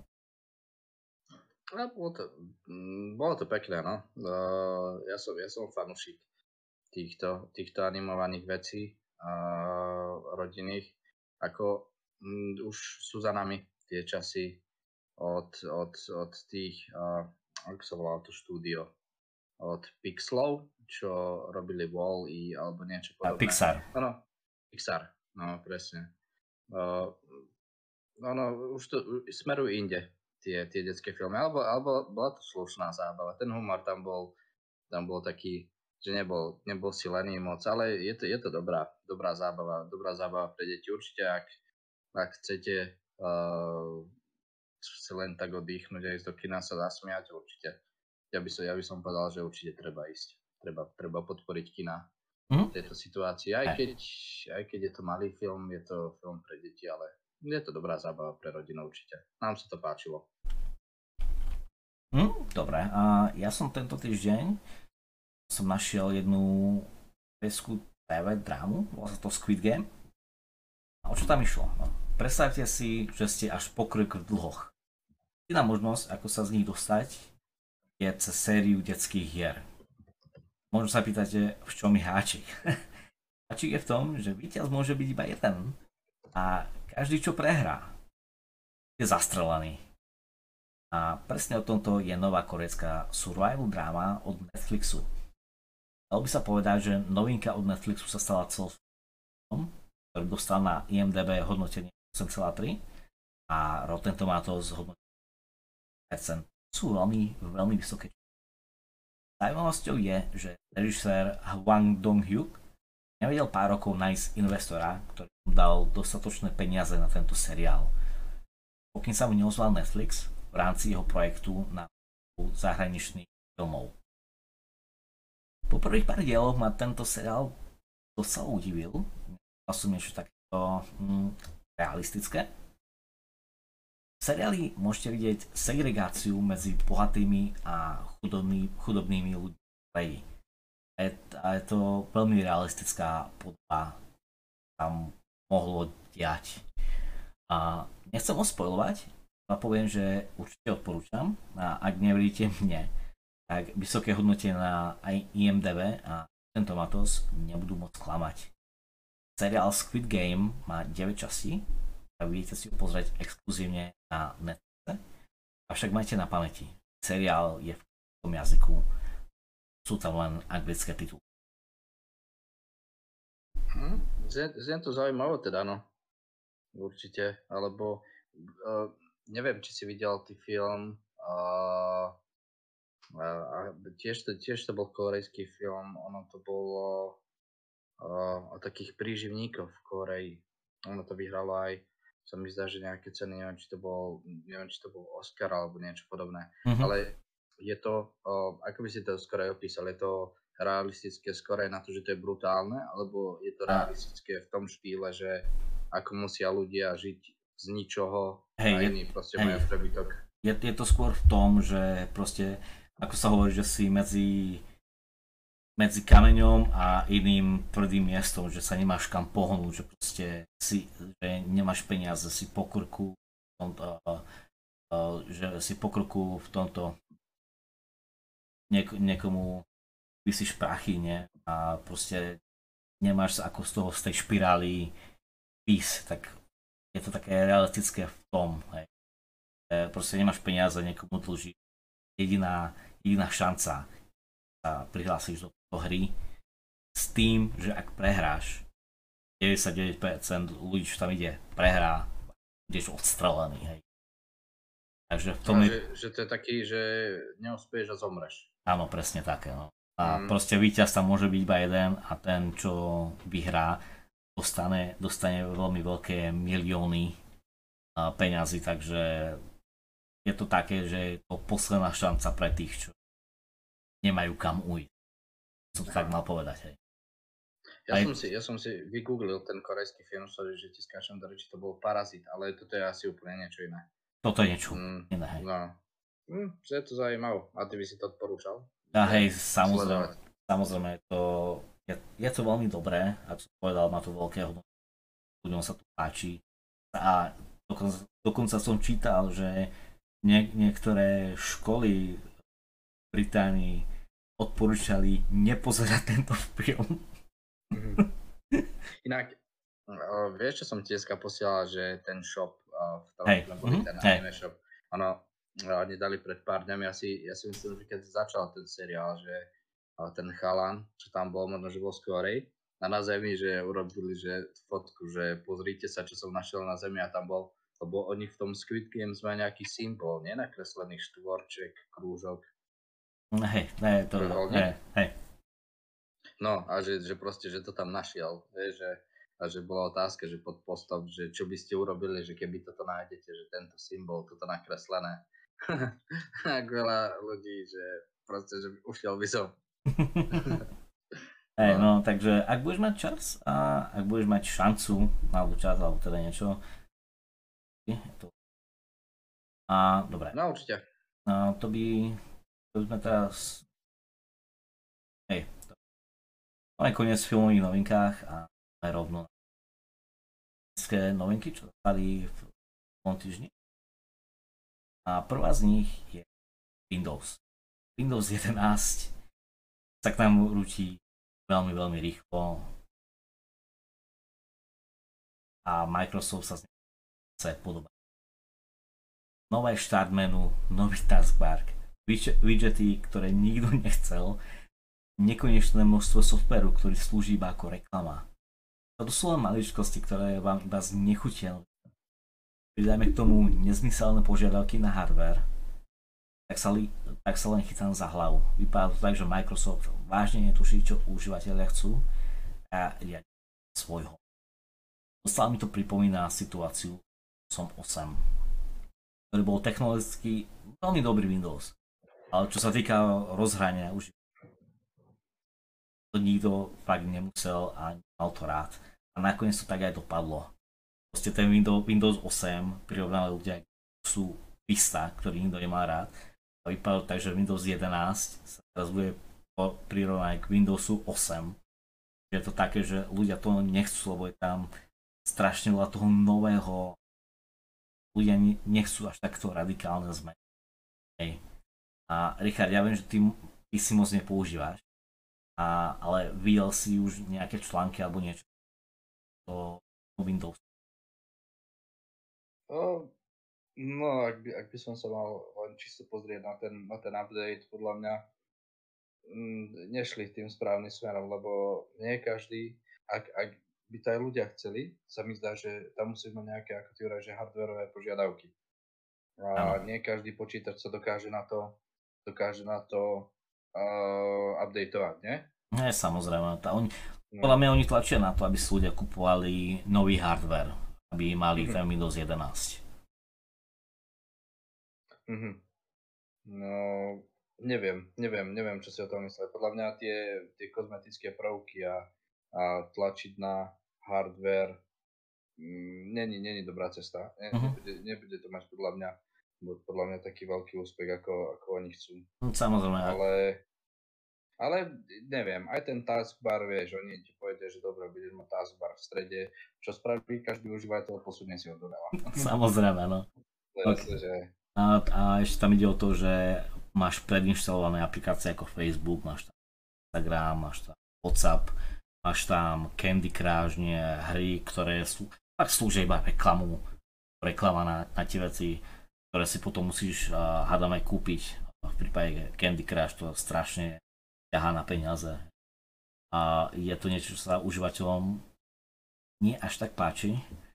[SPEAKER 2] No, bolo, to, bolo to pekné, no. Uh, ja, som, ja som fanúšik týchto, týchto animovaných vecí uh, rodinných. Ako um, už sú za nami tie časy od, od, od tých, uh, ako sa volalo to štúdio, od Pixlov, čo robili Wall-E alebo niečo podobné.
[SPEAKER 1] A Pixar.
[SPEAKER 2] No, no, Pixar, no presne. Uh, no, no, už to smerujú inde, tie, tie detské filmy, alebo, alebo bola to slušná zábava. Ten humor tam bol, tam bol taký, že nebol, nebol silený moc, ale je to, je to dobrá, dobrá zábava, dobrá zábava pre deti. Určite, ak, ak chcete uh, len tak oddychnúť a ísť do kina sa zasmiať, určite. Ja by, som, ja by som povedal, že určite treba ísť. Treba, treba podporiť kina v tejto situácii. Aj keď, aj keď je to malý film, je to film pre deti, ale je to dobrá zábava pre rodinu určite. Nám sa to páčilo.
[SPEAKER 1] Hm, dobre, a ja som tento týždeň som našiel jednu korejskú té vé drámu, volá sa to Squid Game. A o čo tam išlo? No, predstavte si, že ste až po krk v dlhoch. Jediná možnosť, ako sa z nich dostať, je cez sériu detských hier. Možno sa pýtate, v čom je háčik. Háčik je v tom, že víťaz môže byť iba jeden a každý, čo prehrá, je zastrelený. A presne o tomto je nová korejská survival dráma od Netflixu. Dalo by sa povedať, že novinka od Netflixu sa stala celosvetovým, ktorý dostal na í em dé bé hodnotenie osem celá tri a Rotten Tomatoes hodnotí percent. Sú veľmi, veľmi vysoké. Zaujímavosťou je, že režisér Hwang Dong-hyuk nevedel pár rokov nájsť investora, ktorý mu dal dostatočné peniaze na tento seriál. Pokým sa mu neozval Netflix v rámci jeho projektu na zahraničných filmov. Po prvých pár dieloch ma tento seriál docela udivil. Mal som niečo takéto hm, realistické. V seriáli môžete vidieť segregáciu medzi bohatými a chudobný, chudobnými ľuďmi. Je, a je to veľmi realistická podoba, tam mohlo diať. A nechcem ho spoilovať, ale poviem, že určite odporúčam. A ak neveríte mne, tak vysoké hodnotie na I M D B a Rotten Tomatoes nebudú môcť klamať. Seriál Squid Game má deväť častí, a vidíte si ho pozrieť exkluzívne na Netflixe. Avšak majte na pamäti, seriál je v tom jazyku, sú tam len anglické tituly.
[SPEAKER 2] Hm, znie to zaujímavé teda, no. Určite, alebo uh, neviem, či si videl ty film, uh, uh, tiež, to, tiež to bol korejský film, ono to bolo uh, o takých príživníkoch v Koreji. Ono to vyhralo aj, sa mi zdá, že nejaké ceny, neviem, či to bol, neviem, či to bol Oscar alebo niečo podobné, mm-hmm. ale je to, uh, ako by si to skoro opísal, je to realistické skoro na to, že to je brutálne, alebo je to realistické v tom štýle, že ako musia ľudia žiť z ničoho
[SPEAKER 1] hej,
[SPEAKER 2] a iní proste hej, majú prebytok.
[SPEAKER 1] Je, je to skôr v tom, že proste, ako sa hovorí, že si medzi medzi kameňom a iným tvrdým miestom, že sa nemáš kam pohnúť, že proste si, že nemáš peniaze, si po krku, v tomto, uh, uh, že si po krku v tomto niek- niekomu vysíš prachy, ne? A proste nemáš sa ako z toho, z tej špirály pís, tak je to také realistické v tom, hej. Proste nemáš peniaze, niekomu dlží. Jediná, jediná šanca sa prihlásíš do hry s tým, že ak prehráš, deväťdesiatdeväť percent ľudí, čo tam ide, prehrá, budeš odstrelený, hej. Takže v tom
[SPEAKER 2] no,
[SPEAKER 1] je...
[SPEAKER 2] že, že to je taký, že neúspieš a zomreš.
[SPEAKER 1] Áno, presne také, no. A
[SPEAKER 2] mm.
[SPEAKER 1] proste víťaz tam môže byť iba jeden a ten, čo vyhrá, dostane, dostane veľmi veľké milióny peňazí, takže je to také, že je to posledná šanca pre tých, čo nemajú kam ujsť. Som to tak mal povedať, hej.
[SPEAKER 2] Ja, Aj... som si, ja som si vygooglil ten korejský film, sorry, že ti skáčem do reči, to bol Parazit, ale toto je asi úplne niečo iné.
[SPEAKER 1] Toto je niečo
[SPEAKER 2] mm,
[SPEAKER 1] iné, hej.
[SPEAKER 2] No, hm, že je to zaujímavé. A ty by si to odporúčal?
[SPEAKER 1] A hej, samozrejme, samozrejme, to, je, je to veľmi dobré, ako som povedal, má to veľké hodnoty, ľuďom sa to páči. A dokonca, dokonca som čítal, že nie, niektoré školy v Británii odporúčali nepozerať tento film.
[SPEAKER 2] Mm. Inak, uh, vieš, čo som ti dneska posielal, že ten shop, uh, v ktorom
[SPEAKER 1] hey.
[SPEAKER 2] sme boli,
[SPEAKER 1] mm-hmm.
[SPEAKER 2] ten
[SPEAKER 1] hey.
[SPEAKER 2] anime shop, ono, uh, nedali pred pár dňami, ja si, ja si myslím, že keď začal ten seriál, že uh, ten chalan, čo tam bol, možno, že bol skorej, a na zemi, že urobili, že fotku, že pozrite sa, čo som našiel na zemi, a tam bol, lebo oni v tom Squid Game sme nejaký symbol, nenakreslený štvorček, krúžok.
[SPEAKER 1] Hej, ne, to hej, hej.
[SPEAKER 2] No a že, že proste, že to tam našiel, vieš, že, a že bola otázka, že pod postom, že čo by ste urobili, že keby toto nájdete, že tento symbol, toto nakreslené. Tak veľa ľudí, že proste, že ušiel by som.
[SPEAKER 1] Hej, no. no, takže ak budeš mať čas a ak budeš mať šancu, alebo čas, alebo teda niečo, to... a dobre.
[SPEAKER 2] No určite.
[SPEAKER 1] No, to by... To sme teraz... Hej, to... máme koniec v filmových novinkách a máme rovno novinky, čo dostali v tom týždni. A prvá z nich je Windows. Windows jedenásť sa k nám rúti veľmi, veľmi rýchlo a Microsoft sa z neho chce podobať. Nové štart menu, nový taskbar, widgety, ktoré nikto nechcel, nekonečné množstvo softvéru, ktorý slúži iba ako reklama. To sú len maličkosti, ktoré vám iba znechutia. pridajme k tomu nezmyselné požiadavky na hardware, tak sa, li, tak sa len chytám za hlavu. Vypadá to tak, že Microsoft vážne netuší, čo užívateľia chcú a riadi svojho. Dostala mi to pripomína situáciu som osem, ktorý bol technologicky veľmi dobrý Windows. Ale čo sa týka rozhrania, už to nikto fakt nemusel a nemal to rád. A nakoniec to tak aj dopadlo. Proste ten Windows, Windows osem prirovnali ľudia, sú Vista, ktorý nikto nemá rád. A vypadalo tak, že Windows jedenásť sa teraz bude prirovnať k Windowsu osem. Je to také, že ľudia to nechcú, lebo je tam strašne veľa toho nového. Ľudia nechcú až takto radikálne zmeny. Hej. A Richard, ja viem, že ty, ty si moc nepoužívaš, a, ale videl si už nejaké články alebo niečo o Windows.
[SPEAKER 2] No, no ak, by, ak by som sa mal len čisto pozrieť na ten, na ten update, podľa mňa mm, nešli tým správnym smerom, lebo nie každý, ak, ak by to aj ľudia chceli, sa mi zdá, že tam musí mať nejaké, ako ty hovoríš, že hardwareové požiadavky. A
[SPEAKER 1] Áno.
[SPEAKER 2] nie každý počítač sa dokáže na to, dokáže na to uh, updateovať, nie?
[SPEAKER 1] Nie, samozrejme. Tá, oni,
[SPEAKER 2] No.
[SPEAKER 1] podľa mňa oni tlačia na to, aby si ľudia kupovali nový hardware, aby mali
[SPEAKER 2] Mhm.
[SPEAKER 1] ten Windows jedenásť.
[SPEAKER 2] Mhm. No, neviem, neviem, neviem, čo si o tom myslel. Podľa mňa tie, tie kozmetické prvky a, a tlačiť na hardware mm, není, není dobrá cesta. Ne,
[SPEAKER 1] Uh-huh.
[SPEAKER 2] nebude, nebude to mať podľa mňa, podľa mňa taký veľký úspech, ako, ako oni chcú.
[SPEAKER 1] Samozrejme.
[SPEAKER 2] Ale, ale neviem, aj ten taskbar, vieš, oni ti povedia, že dobre, budeš mať taskbar v strede, čo spraví každý užívateľ, posunie si ho doľava.
[SPEAKER 1] Samozrejme, no.
[SPEAKER 2] Jasne, že...
[SPEAKER 1] A, a ešte tam ide o to, že máš predinštalované aplikácie ako Facebook, máš tam Instagram, máš tam WhatsApp, máš tam Candy Crush, nie, hry, ktoré sú, tak slúžia iba reklamu, reklama na, na tie veci, ktoré si potom musíš, uh, hádam aj kúpiť. V prípade Candy Crush to strašne ťahá na peniaze. A je to niečo, čo sa užívateľom nie až tak páči.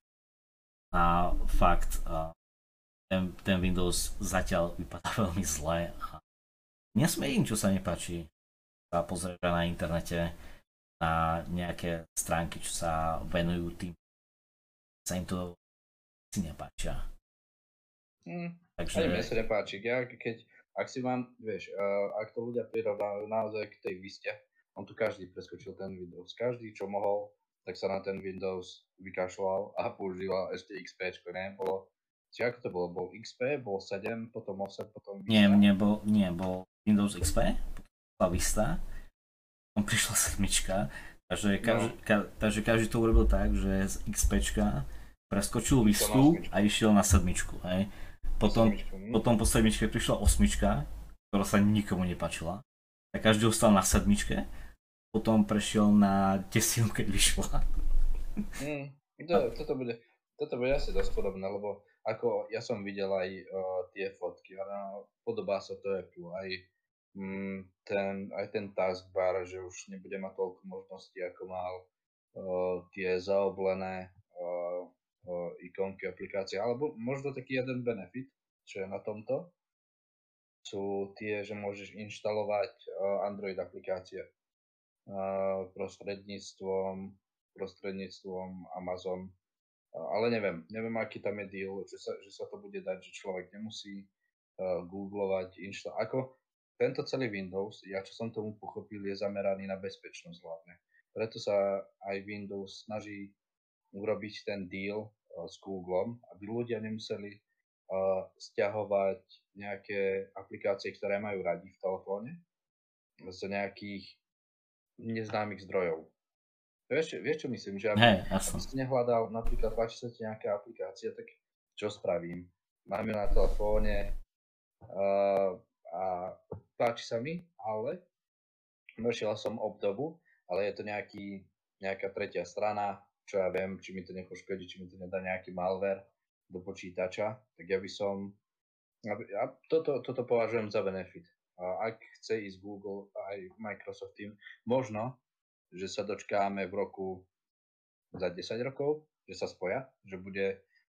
[SPEAKER 1] A fakt, uh, ten, ten Windows zatiaľ vypadá veľmi zle. A nesmie im, čo sa nepáči. Sa pozrieť na internete na nejaké stránky, čo sa venujú tým, sa im to si nepáčia.
[SPEAKER 2] Mm,
[SPEAKER 1] Takže...
[SPEAKER 2] Ani mne sa nepáči. Ja, keď, ak si mám, vieš, uh, ak to ľudia prirovnávajú naozaj k tej Viste, on tu každý preskočil ten Windows. Každý, čo mohol, tak sa na ten Windows vykašľal a používal ešte X P, ne? Bolo, či ako to bolo? Bol X P, bol sedem, potom osem, potom Vista?
[SPEAKER 1] Nie, nebol, nie, bol Windows X P, potom bola Vista, potom prišla sedmička, takže každý, no. ka, takže každý to urobil tak, že z XPčka preskočil Vistu a išiel na sedmičku, hej. Potom, potom po sedmičke prišla osmička, ktorá sa nikomu nepáčila, tak každý ostal na sedmičke, potom prešiel na desinu, keď vyšla.
[SPEAKER 2] Mm, to, toto, bude, toto bude asi dosť podobné, lebo ako ja som videl aj uh, tie fotky, ale podobá sa to Apple, aj, mm, ten, aj ten taskbar, že už nebude mať toľko možností, ako mal uh, tie zaoblené uh, uh, ikonky aplikácie, alebo možno taký jeden benefit, čo je na tomto, sú tie, že môžeš inštalovať uh, Android aplikácie uh, prostredníctvom prostredníctvom Amazon. Ale neviem, neviem, aký tam je deal, že sa, že sa to bude dať, že človek nemusí uh, googlovať, inšta... Ako tento celý Windows, ja čo som tomu pochopil, je zameraný na bezpečnosť hlavne. Preto sa aj Windows snaží urobiť ten deal uh, s Googlom, aby ľudia nemuseli uh, stiahovať nejaké aplikácie, ktoré majú radi v telefóne z nejakých neznámych zdrojov. Vieš, vieš čo myslím, že aby,
[SPEAKER 1] Hey,
[SPEAKER 2] aby si nehľadal, napríklad páči sa ti nejaká aplikácia, tak čo spravím? Mám ju na telefóne uh, a páči sa mi, ale našiel som obdobu, ale je to nejaký, nejaká tretia strana, čo ja viem, či mi to nepoškodí, či mi to nedá nejaký malware do počítača, tak ja by som, ja toto, toto považujem za benefit. A ak chce ísť Google aj Microsoft tým, možno že sa dočkáme v roku za desať rokov, že sa spoja, že bude,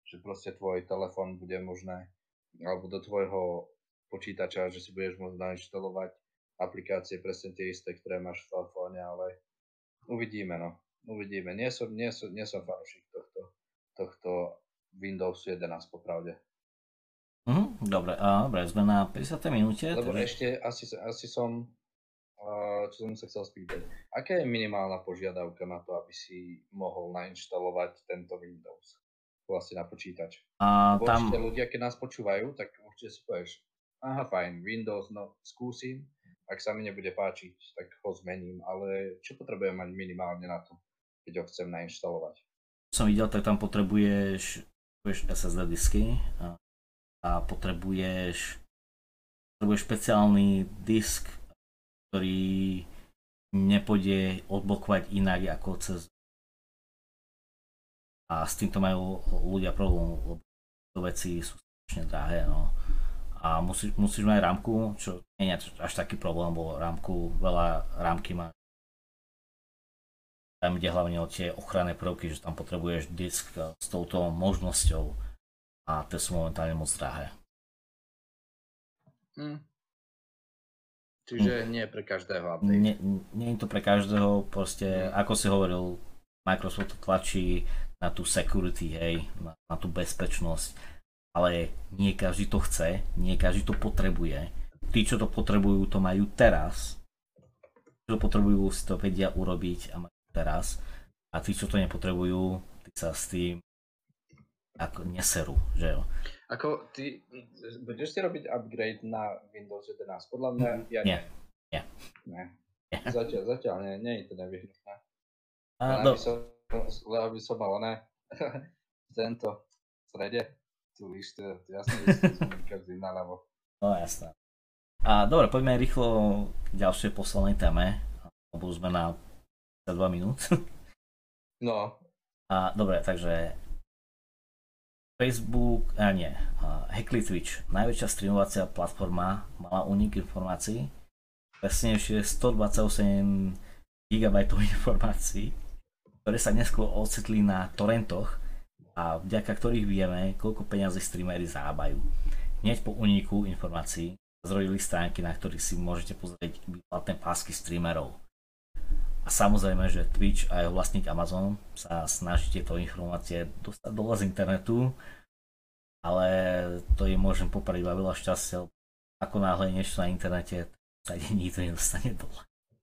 [SPEAKER 2] že proste tvoj telefón bude možné, alebo do tvojho počítača, že si budeš môcť nainštalovať aplikácie presne tie isté, ktoré máš v telefóne, ale uvidíme, no. Uvidíme. Nie som, nie som, nie som fanúšik tohto, tohto Windowsu jedenásť, popravde.
[SPEAKER 1] Mhm, dobre, a, dobre, sme na päťdesiatej minúte.
[SPEAKER 2] Lebo
[SPEAKER 1] takže...
[SPEAKER 2] ešte asi, asi som, uh, čo som sa chcel spýtať, aká je minimálna požiadavka na to, aby si mohol nainštalovať tento Windows vlastne na počítač?
[SPEAKER 1] A
[SPEAKER 2] Lebo
[SPEAKER 1] tam...
[SPEAKER 2] určite ľudia, keď nás počúvajú, tak určite si povieš, aha, fajn, Windows, no skúsim, ak sa mi nebude páčiť, tak ho zmením, ale čo potrebujem mať minimálne na to, keď ho chcem nainštalovať?
[SPEAKER 1] Som videl, tak tam potrebuješ, potrebuješ es es dé disky a, a potrebuješ, potrebuješ špeciálny disk, ktorý nepôjde odblokovať inak ako cez... A s týmto majú ľudia problém, lebo to veci sú strašne drahé, no. A musíš, musíš mať rámku, čo nie je až taký problém, lebo rámku, veľa rámky má. Tam ide hlavne o tie ochranné prvky, že tam potrebuješ disk s touto možnosťou a tie sú momentálne moc drahé.
[SPEAKER 2] Hm. Čiže hm. nie pre každého update.
[SPEAKER 1] Nie, nie je to pre každého, proste, hm. ako si hovoril, Microsoft to tlačí na tú security, hej, na, na tú bezpečnosť, ale nie každý to chce, nie každý to potrebuje. Tí, čo to potrebujú, to majú teraz. Tí, čo to potrebujú, si to vedia urobiť a majú teraz. A tí, čo to nepotrebujú, tí sa s tým ako neserú, že jo.
[SPEAKER 2] Ako ty, budeš si robiť upgrade na Windows jedenásť? Podľa mňa, ja
[SPEAKER 1] nie. Nie.
[SPEAKER 2] Nie. nie. Zatiaľ, zatiaľ nie, nie je to nevyhnutné.
[SPEAKER 1] A,
[SPEAKER 2] len,
[SPEAKER 1] do...
[SPEAKER 2] aby som, len aby som mal, ne, tento v strede, tú listu, jasne listu, som každý naľavo.
[SPEAKER 1] No jasné. A dobre, poďme rýchlo k ďalšej poslednej téme, lebo už sme na dva minút.
[SPEAKER 2] No.
[SPEAKER 1] A dobre, takže Facebook, a nie, hackli Twitch, najväčšia streamovacia platforma, mala únik informácií, presnejšie stodvadsaťosem gigabajtov informácií, ktoré sa neskôr ocitli na torrentoch a vďaka ktorých vieme, koľko peňazí streamery zarábajú. Hneď po úniku informácií zrodili stránky, na ktorých si môžete pozrieť výplatné pásky streamerov. A samozrejme, že Twitch a jeho vlastník Amazon sa snaží tieto informácie dostať dole z internetu, ale to im môžem poprať iba veľa šťastia, ako náhle niečo na internete, sa nikto nedostane dole.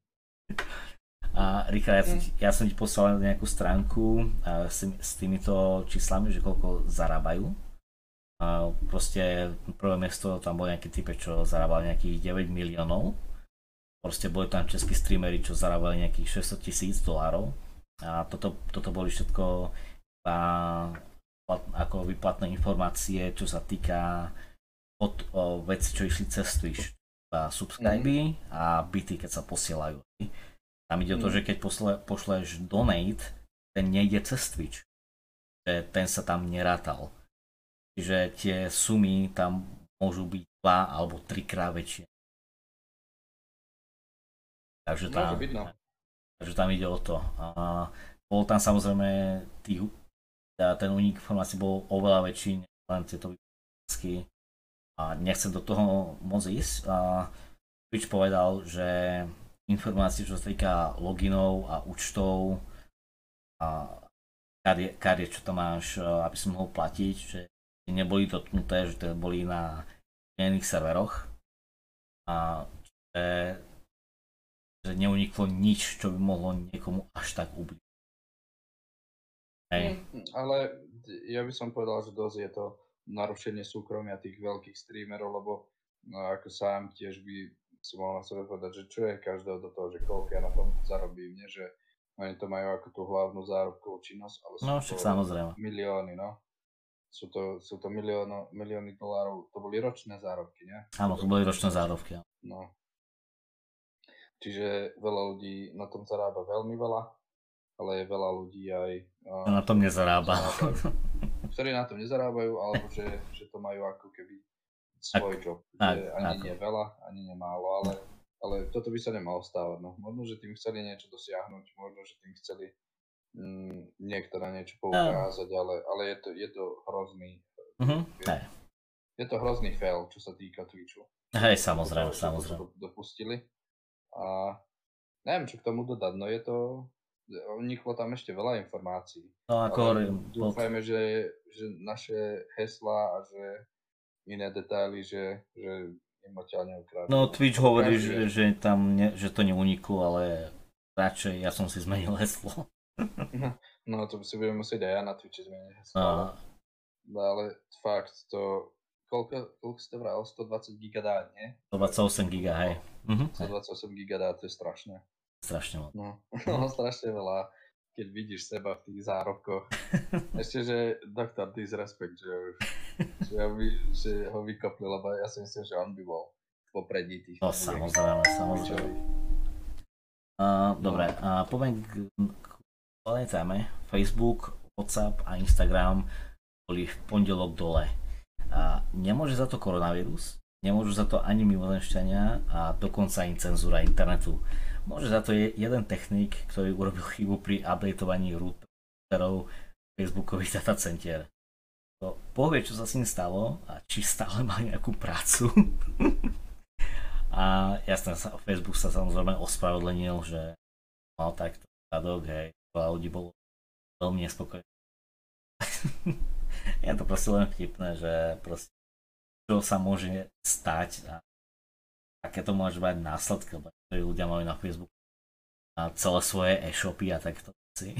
[SPEAKER 1] A Richard, ja som, ti, ja som ti poslal nejakú stránku a s, s týmito číslami, že koľko zarábajú. A proste prvé miesto tam bol nejaký typek, čo zarábal nejakých deväť miliónov. Proste boli tam českí streamery, čo zarábali nejakých šesťsto tisíc dolárov. A toto, toto boli všetko a, ako výplatné informácie, čo sa týka od o, veci, čo išli cez Twitch. A subscriby mm. a bity, keď sa posielajú. Tam ide o to, že keď posle, pošleš donate, ten nejde cez Twitch. Že ten sa tam nerátal. Čiže tie sumy tam môžu byť dva alebo trikrát väčšie. Takže tam, byť, no. takže tam ide o to. A bol tam samozrejme tých, ten únik informácií bol oveľa väčší, len tieto výsledky. A nechcem do toho moc ísť. A Twitch povedal, že informácie, čo sa týka loginov a účtov a kariet, kariet, čo tam máš, aby si mohol platiť, že neboli dotknuté, že to boli na iných serveroch a že, že neuniklo nič, čo by mohlo niekomu až tak ubližiť. Hej.
[SPEAKER 2] Ale ja by som povedal, že dosť je to narušenie súkromia tých veľkých streamerov, lebo no, ako sám tiež by si mohol na sebe povedať, že čo je každého do toho, že koľko ja na tom zarobím, nie? Že oni to majú ako tú hlavnú zárobkovú činnosť, ale sú
[SPEAKER 1] no, však
[SPEAKER 2] to
[SPEAKER 1] samozrejme.
[SPEAKER 2] milióny, no. Sú to, sú to milióno, milióny dolárov, to boli ročné zárobky, nie?
[SPEAKER 1] Áno, to boli ročné zárobky.
[SPEAKER 2] No. Čiže veľa ľudí na tom zarába veľmi veľa, ale je veľa ľudí aj...
[SPEAKER 1] Uh, na tom nezarába.
[SPEAKER 2] Ktorí na tom nezarábajú, alebo že, že to majú ako keby svoj job, kde ani ako. Nie veľa, ani nie málo, ale, ale toto by sa nemalo stávať. No. Možno, že tým chceli niečo dosiahnuť, možno, že tým chceli mm, niekto na niečo
[SPEAKER 1] A,
[SPEAKER 2] poukázať, ale, ale je, to, je to hrozný,
[SPEAKER 1] mhm,
[SPEAKER 2] je,
[SPEAKER 1] hej.
[SPEAKER 2] je to hrozný fail, čo sa týka Twitchu.
[SPEAKER 1] Hej,
[SPEAKER 2] Čo
[SPEAKER 1] samozrejme,
[SPEAKER 2] to, čo to, čo
[SPEAKER 1] samozrejme.
[SPEAKER 2] to dopustili. A neviem, čo k tomu dodať, no je to, uniklo tam ešte veľa informácií.
[SPEAKER 1] No ako
[SPEAKER 2] Ale
[SPEAKER 1] hovorím, pod...
[SPEAKER 2] dúfajme, že, že naše heslá a že iné detaily, že, že im odtiaľ neukradnú.
[SPEAKER 1] No Twitch hovorí,
[SPEAKER 2] Každý
[SPEAKER 1] že,
[SPEAKER 2] vie.
[SPEAKER 1] že tam ne, že to neuniklo, ale radšej ja som si zmenil heslo.
[SPEAKER 2] No to si budem musieť aj ja na Twitchi zmeniť heslo,
[SPEAKER 1] No,
[SPEAKER 2] ale, no, ale fakt to, koľko, koľko ste vral, stodvadsať giga dá, nie?
[SPEAKER 1] stodvadsaťosem giga, hej. Mhm, hej.
[SPEAKER 2] stodvadsaťosem giga dá, to je strašné.
[SPEAKER 1] Strašne moc.
[SPEAKER 2] No, no strašne veľa, keď vidíš seba v tých zárobkoch. Ešte, že doktor disrespect, že, už, že, ho vy, že ho vykopli, lebo ja si myslím, že on by bol v popredí tých.
[SPEAKER 1] No samozrejme, samozrejme. Uh, dobre, uh, poviem k, k hlavnej téme. Facebook, WhatsApp a Instagram boli v pondelok dole. Uh, nemôže za to koronavírus, nemôžu za to ani mimozemšťania a dokonca ani cenzúra internetu. Môže za to je jeden technik, ktorý urobil chybu pri updateovaní routerov Facebookových datacentier. To povie, čo sa s ním stalo a či stále má nejakú prácu. A jasne, Facebook sa samozrejme ospravedlenil, že mal takto výsledok, hej, veľa ľudí bolo veľmi nespokojné. Je to proste len vtipné, že proste čo sa môže stať a aké to môže mať následky, lebo ľudia majú na Facebooku a celé svoje e-shopy a takto veci.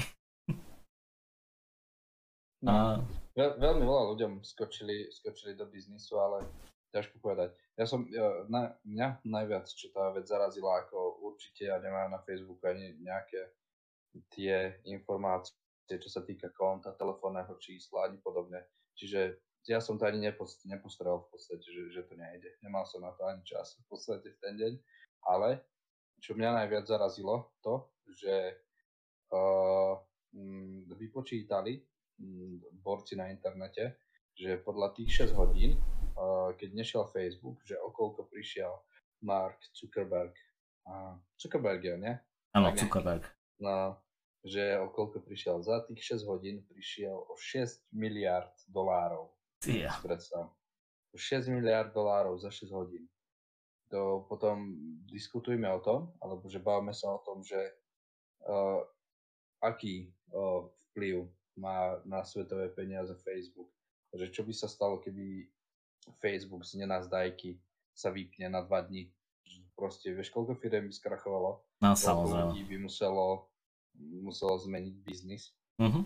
[SPEAKER 2] No, a... veľ, veľmi veľa ľuďom skočili, skočili do biznisu, ale ťažko povedať. Ja som, ja, na, mňa najviac, čo tá vec zarazila, ako určite ja nemám na Facebooku ani nejaké tie informácie, čo sa týka konta, telefónneho čísla ani podobne. Čiže ja som to ani nepost, nepostrel v podstate, že, že to nejde. Nemal som na to ani čas v podstate v ten deň. Ale čo mňa najviac zarazilo, to, že uh, m, vypočítali m, borci na internete, že podľa tých šesť hodín, uh, keď nešiel Facebook, že okolko prišiel Mark Zuckerberg. Uh, Zuckerberg je, nie?
[SPEAKER 1] Áno, Zuckerberg.
[SPEAKER 2] No, že okolko prišiel. Za tých šesť hodín prišiel o šesť miliárd dolárov.
[SPEAKER 1] Yeah.
[SPEAKER 2] Predstav. O šesť miliárd dolárov za šesť hodín. To potom diskutujme o tom, alebo že bavíme sa o tom, že uh, aký uh, vplyv má na svetové peniaze Facebook. Že čo by sa stalo, keby Facebook z nenazdajky sa vypne na dva dni. Proste, vieš, koľko firiem by skrachovalo?
[SPEAKER 1] No,
[SPEAKER 2] koľko
[SPEAKER 1] samozrejme.
[SPEAKER 2] ľudí by muselo, muselo zmeniť biznis.
[SPEAKER 1] Uh-huh.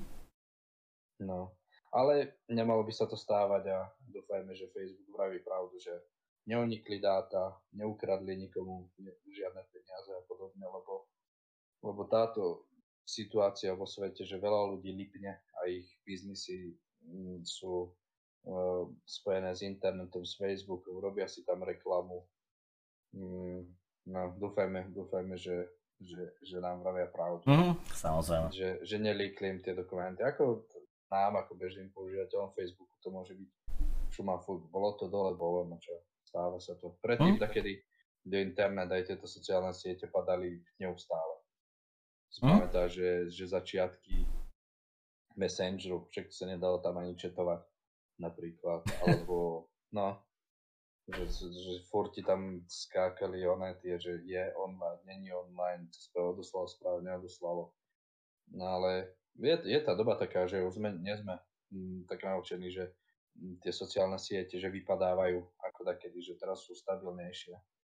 [SPEAKER 2] No, ale nemalo by sa to stávať a dúfajme, že Facebook vraví pravdu, že neunikli dáta, neukradli nikomu žiadne peniaze a podobne, lebo, lebo táto situácia vo svete, že veľa ľudí lipne a ich biznisy mm, sú uh, spojené s internetom, s Facebookom, robia si tam reklamu. Mm, no, dúfajme, dúfajme, že, že, že nám vravia pravdu.
[SPEAKER 1] Mm, samozrejme.
[SPEAKER 2] Že, že nelíkli im tie dokumenty. Ako nám, ako bežným používateľom Facebooku, to môže byť šuma furt. Bolo to dole, bolo, no čo, stáva sa to. Predtým, mm. takedy do internet aj tieto sociálne siete padali neustále. Si mm. pamätá, že, že začiatky Messengeru, však sa nedalo tam ani četovať napríklad, alebo no, že, že furt ti tam skákali oné tie, že je online, není online, to odoslalo správu, neodoslalo. No ale je, je tá doba taká, že už sme, nie sme m, tak naučení, že m, tie sociálne siete, že vypadávajú ako takedy, že teraz sú stabilnejšie.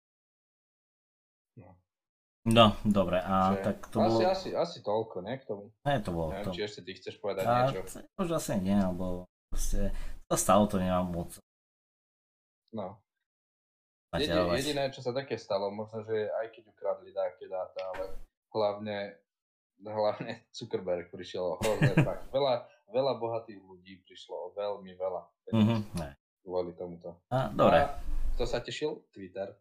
[SPEAKER 2] No.
[SPEAKER 1] No, dobre, a
[SPEAKER 2] že,
[SPEAKER 1] tak to
[SPEAKER 2] asi,
[SPEAKER 1] bolo...
[SPEAKER 2] Asi, asi toľko, ne, k tomu?
[SPEAKER 1] Ne, to bolo...
[SPEAKER 2] Neviem,
[SPEAKER 1] to...
[SPEAKER 2] či ešte ty chceš povedať
[SPEAKER 1] a
[SPEAKER 2] niečo.
[SPEAKER 1] A už asi nie, lebo proste to stalo, to nemám moc.
[SPEAKER 2] No. Jediné, jediné, čo sa také stalo, možno, že aj keď ukradli také dáta, ale hlavne, hlavne Zuckerberg prišiel o hrozné fakt. Veľa, veľa bohatých ľudí prišlo o veľmi veľa.
[SPEAKER 1] Mm-hmm,
[SPEAKER 2] kvôli tomuto.
[SPEAKER 1] A, dobre.
[SPEAKER 2] A kto sa tešil? Twitter.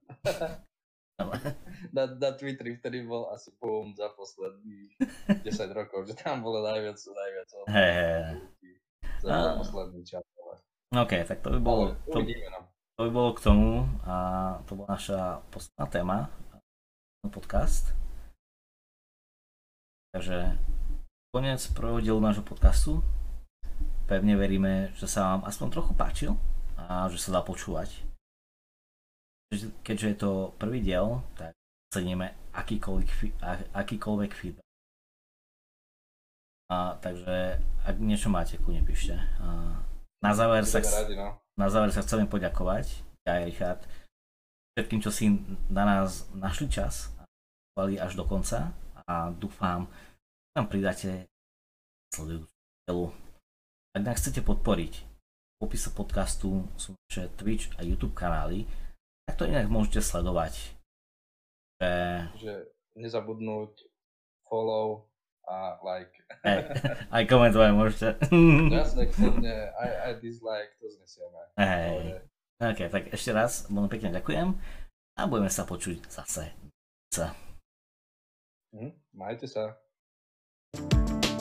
[SPEAKER 2] na, na Twitteri, ktorý bol asi boom za posledných desať rokov, že tam bolo najviac, najviac.
[SPEAKER 1] Hej, hej.
[SPEAKER 2] Za posledný čas.
[SPEAKER 1] OK, tak to by bolo... To...
[SPEAKER 2] Uvidíme, no.
[SPEAKER 1] To by bolo k tomu a to bola naša posledná téma, podcast. Takže koniec prvého dielu nášho podcastu. Pevne veríme, že sa vám aspoň trochu páčil a že sa dá počúvať. Keďže je to prvý diel, tak ceníme akýkoľvek, akýkoľvek feedback. A, takže ak niečo máte, kľudne píšte. A, na, záver sa,
[SPEAKER 2] radi, no.
[SPEAKER 1] na záver sa chceme poďakovať, ja a Richard, všetkým, čo si na nás našli čas a počúvali až do konca a dúfam, že nám pridáte sledujúcu dielu. Ak nás chcete podporiť, v popise podcastu sú naše Twitch a YouTube kanály, tak to inak môžete sledovať. Že,
[SPEAKER 2] že nezabudnúť follow a like.
[SPEAKER 1] Aj, aj komentovať môžete.
[SPEAKER 2] Jasne, kľudne, aj, aj dislike, to znesieme.
[SPEAKER 1] Hej. Ok, tak ešte raz veľmi pekne ďakujem a budeme sa počuť zase.
[SPEAKER 2] Hm, majte sa.